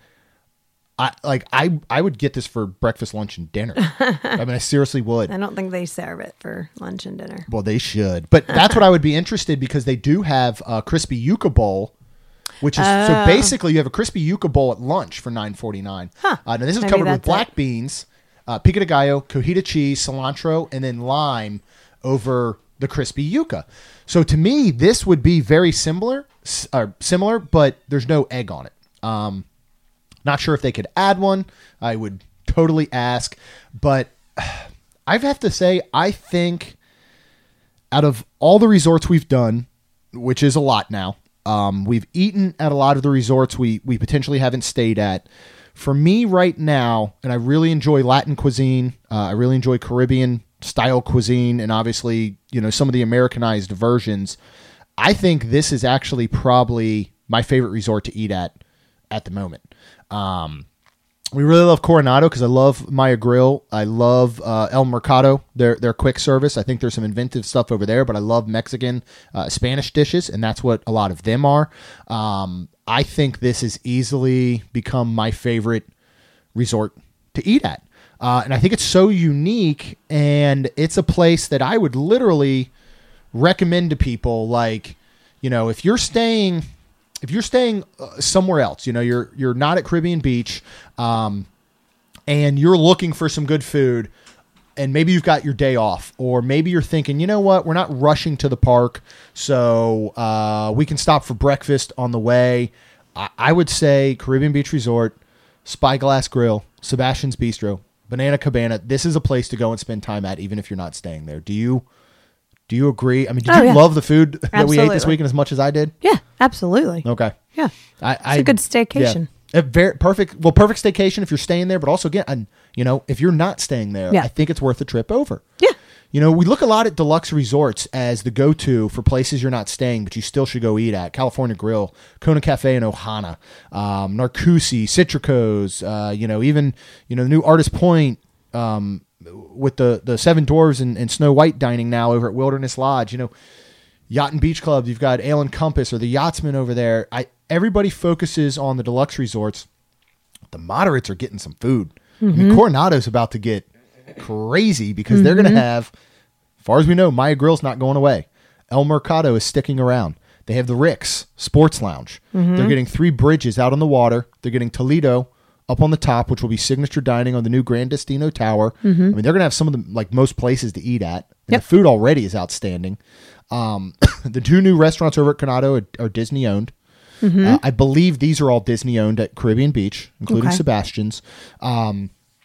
I would get this for breakfast, lunch, and dinner. I mean, I seriously would. I don't think they serve it for lunch and dinner. Well, they should. But that's what I would be interested, because they do have a crispy yuca bowl, which is so basically you have a crispy yuca bowl at lunch for $9.49. Huh. Now this is Maybe covered with that's black beans, pico de gallo, cojita cheese, cilantro, and then lime over the crispy yuca. So to me, this would be very similar, but there's no egg on it. Not sure if they could add one. I would totally ask. But I have to say, I think out of all the resorts we've done, which is a lot now, we've eaten at a lot of the resorts we potentially haven't stayed at. For me right now, and I really enjoy Latin cuisine, I really enjoy Caribbean style cuisine, and obviously, some of the Americanized versions, I think this is actually probably my favorite resort to eat at the moment. We really love Coronado because I love Maya Grill. I love El Mercado, their quick service. I think there's some inventive stuff over there, but I love Mexican, Spanish dishes, and that's what a lot of them are. I think this has easily become my favorite resort to eat at. And I think it's so unique, and it's a place that I would literally recommend to people. Like, if you're staying somewhere else, you're not at Caribbean Beach, and you're looking for some good food, and maybe you've got your day off, or maybe you're thinking, you know what, we're not rushing to the park, so we can stop for breakfast on the way. I would say Caribbean Beach Resort, Spyglass Grill, Sebastian's Bistro, Banana Cabana. This is a place to go and spend time at, even if you're not staying there. Do you agree? I mean, did you love the food that we ate this weekend as much as I did? Yeah, absolutely. Okay. Yeah. It's a good staycation. Yeah. Perfect staycation if you're staying there, but also, again, if you're not staying there, I think it's worth the trip over. Yeah. We look a lot at deluxe resorts as the go-to for places you're not staying, but you still should go eat at. California Grill, Kona Cafe in Ohana, Narcoossee, Citrico's, even, the new Artist Point, with the Seven Dwarves and Snow White dining now over at Wilderness Lodge, Yacht and Beach Club, you've got Ale and Compass or the Yachtsman over there. Everybody focuses on the deluxe resorts. The moderates are getting some food. Mm-hmm. I mean, Coronado's about to get crazy because they're going to have, as far as we know, Maya Grill's not going away. El Mercado is sticking around. They have the Rick's Sports Lounge. Mm-hmm. They're getting 3 bridges out on the water. They're getting Toledo up on the top, which will be signature dining on the new Grand Destino Tower. Mm-hmm. I mean, they're going to have some of the most places to eat at. And the food already is outstanding. The 2 new restaurants over at Coronado are Disney owned. Mm-hmm. I believe these are all Disney owned at Caribbean Beach, including Sebastian's.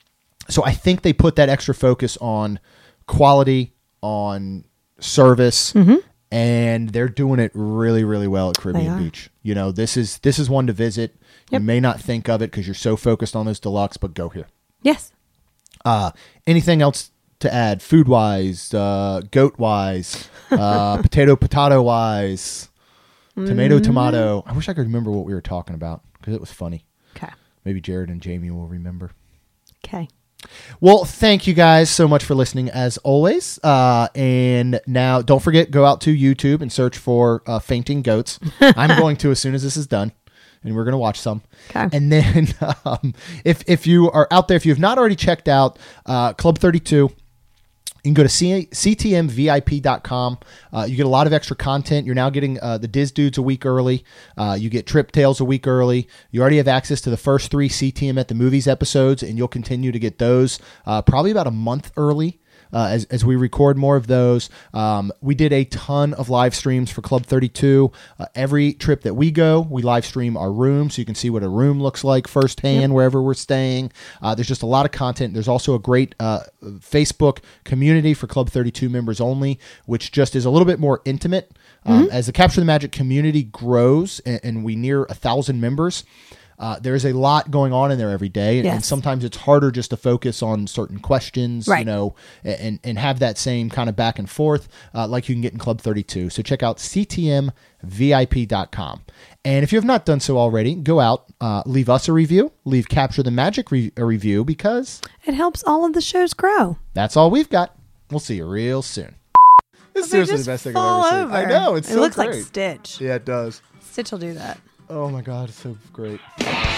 So I think they put that extra focus on quality, on service, and they're doing it really, really well at Caribbean Beach. You know, this is one to visit. Yep. You may not think of it because you're so focused on those deluxe, but go here. Yes. Anything else to add? Food wise, goat wise, potato wise, tomato. I wish I could remember what we were talking about because it was funny. Okay. Maybe Jared and Jamie will remember. Okay. Well, thank you guys so much for listening as always. And now don't forget, go out to YouTube and search for Fainting Goats. I'm going to as soon as this is done. And we're going to watch some. Okay. And then if you are out there, if you have not already checked out Club 32, you can go to ctmvip.com. You get a lot of extra content. You're now getting the Diz Dudes a week early. You get Trip Tales a week early. You already have access to the first 3 CTM at the Movies episodes, and you'll continue to get those probably about a month early. As we record more of those. We did a ton of live streams for Club 32. Every trip that we go, we live stream our room so you can see what a room looks like firsthand wherever we're staying. There's just a lot of content. There's also a great Facebook community for Club 32 members only, which just is a little bit more intimate. As the Capture the Magic community grows and we near 1,000 members, there's a lot going on in there every day, and sometimes it's harder just to focus on certain questions, you know, and have that same kind of back and forth like you can get in Club 32. So check out ctmvip.com. And if you have not done so already, go out, leave us a review, leave Capture the Magic a review, because it helps all of the shows grow. That's all we've got. We'll see you real soon. This is seriously the best thing I've ever seen. I know, it's so great. It looks great. like Stitch. Yeah, it does. Stitch will do that. Oh my God, it's so great.